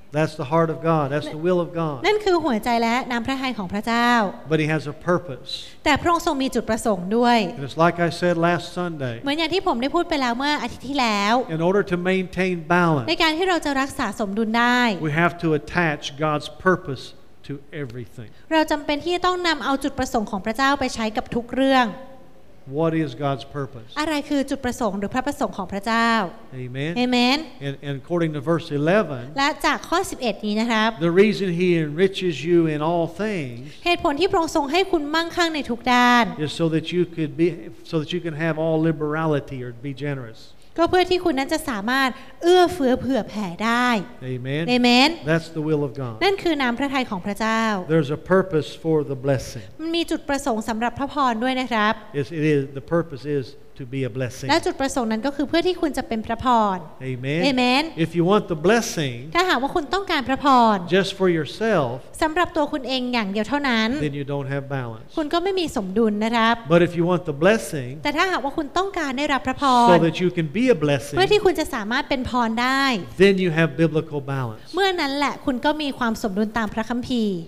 That's the heart of God. That's the will of God. นั่นคือหัวใจและน้ำพระทัยของพระเจ้า But He has a purpose. แต่พระองค์ทรงมีจุดประสงค์ด้วย And it's like I said last Sunday. เหมือนอย่างที่ผมได้พูดไปแล้วเมื่ออาทิตย์ที่แล้ว In order to maintain ใน balance, การที่เราจะรักษาสมดุลได้ we have to attach God's purpose to everything. เราจำเป็นที่จะต้องนำเอาจุดประสงค์ของพระเจ้าไปใช้กับทุกเรื่อง What is God's purpose? อะไรคือจุดประสงค์หรือพระประสงค์ของพระเจ้า Amen. เอเมน And, and according to verse eleven, และจากข้อสิบเอ็ดนี้นะครับ the reason He enriches you in all things เหตุผลที่พระองค์ทรงให้คุณมั่งคั่งในทุกด้าน is so that you could be, so that you can have all liberality or be generous. ก็เพื่อที่คุณนั้นจะสามารถเอื้อเฟื้อเผื่อแผ่ได้ Amen. เอเมน That's the will of God. นั่นคือน้ำพระทัยของพระเจ้า There's a purpose for the blessing. มันมีจุดประสงค์สำหรับพระพรด้วยนะครับ It's, it is the purpose is to be a blessing. และจุดประสงค์นั้นก็คือเพื่อที่คุณจะเป็นพระพร Amen. เอเมน If you want the blessing ถ้าหากว่าคุณต้องการพระพร just for yourself, สำหรับตัวคุณเองอย่างเดียวเท่านั้น then you don't have balance. คุณก็ไม่มีสมดุลนะครับ But if you want the blessing แต่ถ้าหากว่าคุณต้องการได้รับพระพ so ร that you can be a blessing, เพื่อที่คุณจะสามารถเป็นพรได้ then you have biblical balance. เมื่อนั้นแหละคุณก็มีความสมดุลตามพระคัมภีร์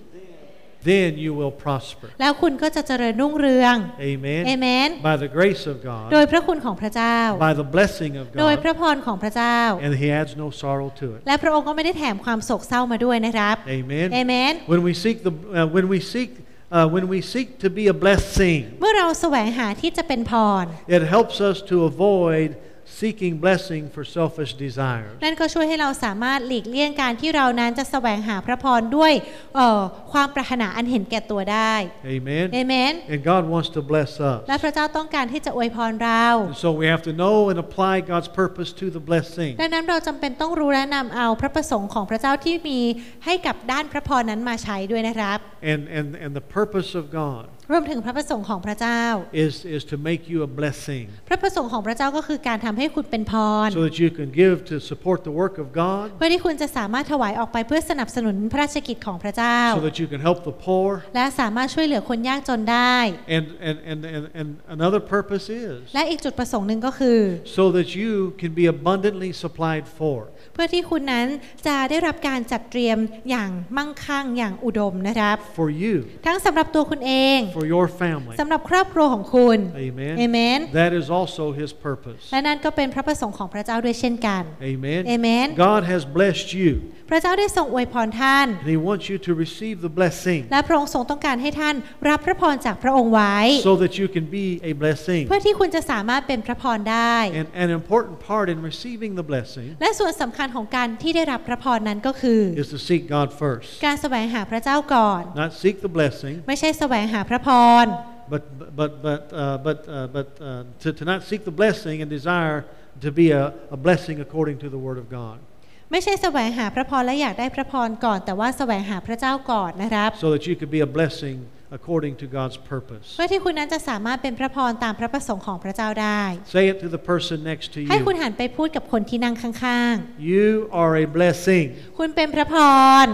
Then you will prosper. แล้วคุณก็จะเจริญรุ่งเรือง Amen. เอเมน By the grace of โด God, ยพระคุณของพระเจ้า by the blessing of โดย God, พระพรของพระเจ้า and He adds no sorrow to it. และพระองค์ก็ไม่ได้แถมความโศกเศร้ามาด้วยนะครับ Amen. เอเมน When we seek the uh, when we seek uh, when we seek to be a blessing, เมื่อเราแสวงหาที่จะเป็นพร it helps us to avoid seeking blessing for selfish desires. นั่นก็ช่วยให้เราสามารถหลีกเลี่ยงการที่เรานั้นจะแสวงหาพระพรด้วยเอ่อความปรารถนาอันเห็นแก่ตัวได้ Amen. เอเมน And God wants to bless us. และพระเจ้าต้องการที่จะอวยพรเรา And so we have to know and apply God's purpose to the blessing. ดังนั้นเราจำเป็นต้องรู้และนำเอาพระประสงค์ของพระเจ้าที่มีให้กับด้านพระพรนั้นมาใช้ด้วยนะครับ And and and the purpose of God รวมถึงพระประสงค์ของพระเจ้า is is to make you a blessing พระประสงค์ของพระเจ้าก็คือการทำให้คุณเป็นพร so that you can give to support the work of God, เพื่อที่คุณจะสามารถถวายออกไปเพื่อสนับสนุนพระราชกิจของพระเจ้า so that you can help the poor. และสามารถช่วยเหลือคนยากจนได้ And and and and, and another purpose is และอีกจุดประสงค์หนึ่งก็คือ so that you can be abundantly supplied for. เพื่อที่คุณนั้นจะได้รับการจัดเตรียมอย่างมั่งคั่งอย่างอุดมนะครับ For you, ทั้งสำหรับตัวคุณเอง for your family. สำหรับครอบครัวของคุณ Amen. เอเมน That is also His purpose. และนั่นก็เป็นพระประสงค์ของพระเจ้าด้วยเช่นกัน Amen. Amen. God has blessed you, พระเจ้าได้ทรงอวยพรท่าน and He wants you to receive the blessing และพระองค์ทรงต้องการให้ท่านรับพระพรจากพระองค์ไว้ so that you can be a blessing. เพื่อที่คุณจะสามารถเป็นพระพรได้ And an important part in receiving the blessing และส่วนสำคัญของการที่ได้รับพระพรนั้นก็คือ is to seek God first. การแสวงหาพระเจ้าก่อน Not seek the blessing, ไม่ใช่แสวงหาพระพร but but but uh, but uh, but uh, to, to not seek the blessing and desire to be a, a blessing according to the Word of God, ไม่ใช่แสวงหาพระพรและอยากได้พระพรก่อน แต่ว่าแสวงหาพระเจ้าก่อนนะครับ so that you could be a blessing according to God's purpose. เพื่อที่คุณนั้นจะสามารถเป็นพระพรตามพระประสงค์ของพระเจ้าได้ Say it to the person next to ให้คุณ you. หันไปพูดกับคนที่นั่งข้าง You are a blessing. ๆ คุณเป็นพระพร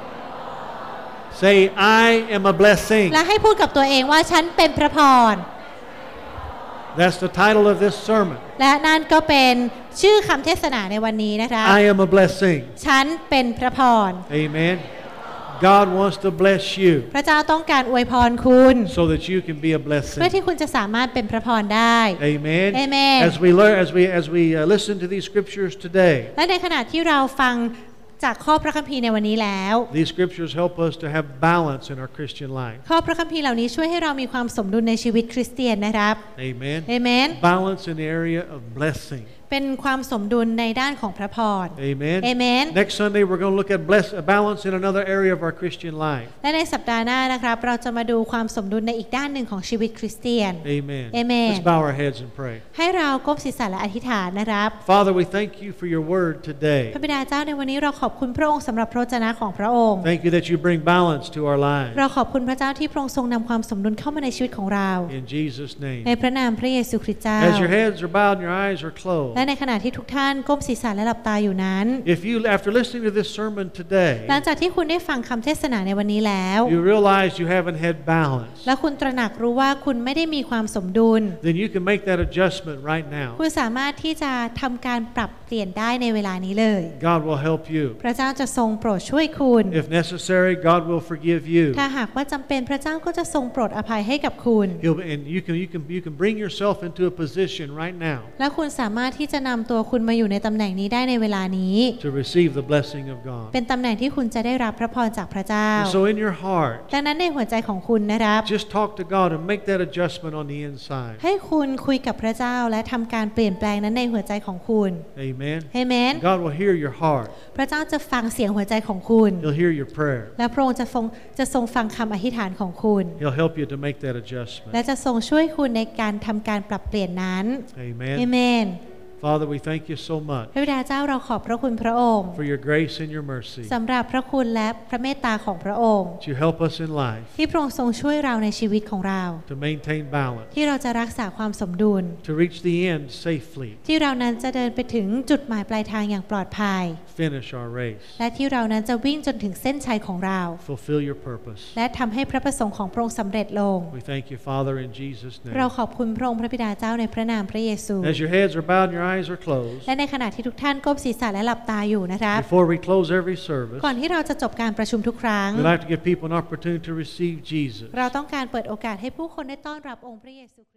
Say, I am a blessing. และให้พูดกับตัวเองว่าฉันเป็นพระพร That's the title of this sermon. และนั่นก็เป็นชื่อคำเทศนาในวันนี้นะคะ I am a blessing. ฉันเป็นพระพร Amen. God wants to bless you พระเจ้าต้องการอวยพรคุณ so that you can be a เพื่อ blessing. ที่คุณจะสามารถเป็นพระพรได้ Amen. Amen. As we learn, as we as we uh, listen to these scriptures today, และในขณะที่เราฟังจากข้อพระคัมภีร์ในวันนี้แล้ว these scriptures help us to have balance in our Christian life. ข้อพระคัมภีร์เหล่านี้ช่วยให้เรามีความสมดุลในชีวิตคริสเตียนนะครับ Amen. เอเมน Balance in the area of blessing. เป็นความสมดุลในด้านของพระพร Amen. Amen. Next Sunday we're going to look at bless, uh, balance in another area of our Christian life. และในสัปดาห์หน้านะครับเราจะมาดูความสมดุลในอีกด้านหนึ่งของชีวิตคริสเตียน Amen. Amen. Let's bow our heads and pray. ให้เราก้มศีรษะและอธิษฐานนะครับ Father, we thank you for your word พ today. ระบิดาเจ้าในวันนี้เราขอบคุณพระองค์สำหรับพระวจนะของพระองค์ Thank you that you bring balance to our lives. เราขอบคุณพระเจ้าที่พระองค์ทรงนำความสมดุลเข้ามาในชีวิตของเรา In Jesus' ใน name. พระนามพระเยซูคริสต์เจ้า As your heads are bowed and your eyes are และ closed, ในขณะที่ทุกท่านก้มศีรษะและหลับตาอยู่นั้น if you, after listening to this sermon หลัง today, จากที่คุณได้ฟังคำเทศนาในวันนี้แล้ว you realize you haven't had balance, และคุณตระหนักรู้ว่าคุณไม่ได้มีความสมดุล then you can make that adjustment right now. คุณสามารถที่จะทำการปรับเปลี่ยนได้ในเวลานี้เลย God will help you. พระเจ้าจะทรงโปรดช่วยคุณ If necessary, God will forgive you. ถ้าหากว่าจำเป็นพระเจ้าก็จะทรงโปรดอภัยให้กับคุณ He'll, and you can you can you can bring yourself into a position right now และคุณสามารถที่จะนำตัวคุณมาอยู่ในตำแหน่งนี้ได้ในเวลานี้ to receive the blessing of God. เป็นตำแหน่งที่คุณจะได้รับพระพรจากพระเจ้า And so in your heart, ดังนั้นในหัวใจของคุณนะครับ just talk to God and make that adjustment on the inside. ให้คุณคุยกับพระเจ้าและทำการเปลี่ยนแปลงนั้นในหัวใจของคุณ Amen. เอเมน God will hear your heart. พระเจ้าจะฟังเสียงหัวใจของคุณ He'll hear your prayer. และพระองค์จะทรงจะทรงฟังคำอธิษฐานของคุณ He'll help you to make that และ adjustment. จะทรงช่วยคุณในการทำการปรับเปลี่ยนนั้น เอ Amen. เมน Father, we thank you so much พระบิดาเจ้าเราขอบพระคุณพระองค์ for your grace and your mercy. สำหรับพระคุณและพระเมตตาของพระองค์ That you help us in life ที่พระองค์ทรงช่วยเราในชีวิตของเรา to maintain balance, ที่เราจะรักษาความสมดุล to reach the end safely, ที่เรานั้นจะเดินไปถึงจุดหมายปลายทางอย่างปลอดภัย finish our race, และที่เรานั้นจะวิ่งจนถึงเส้นชัยของเรา fulfill your purpose. และทำให้พระประสงค์ของพระองค์สำเร็จลง We thank you, Father, in Jesus' เรา name. ขอบคุณพระองค์พระบิดาเจ้าในพระนามพระเยซู As your heads are bowed and your eyes are closed, และในขณะที่ทุกท่านก้มศีรษะและหลับตาอยู่นะครับ before we close every service, ก่อนที่เราจะจบการประชุมทุกครั้ง we'd like to give people an opportunity to receive Jesus. เราต้องการเปิดโอกาสให้ผู้คนได้ต้อนรับองค์พระเยซูคริสต์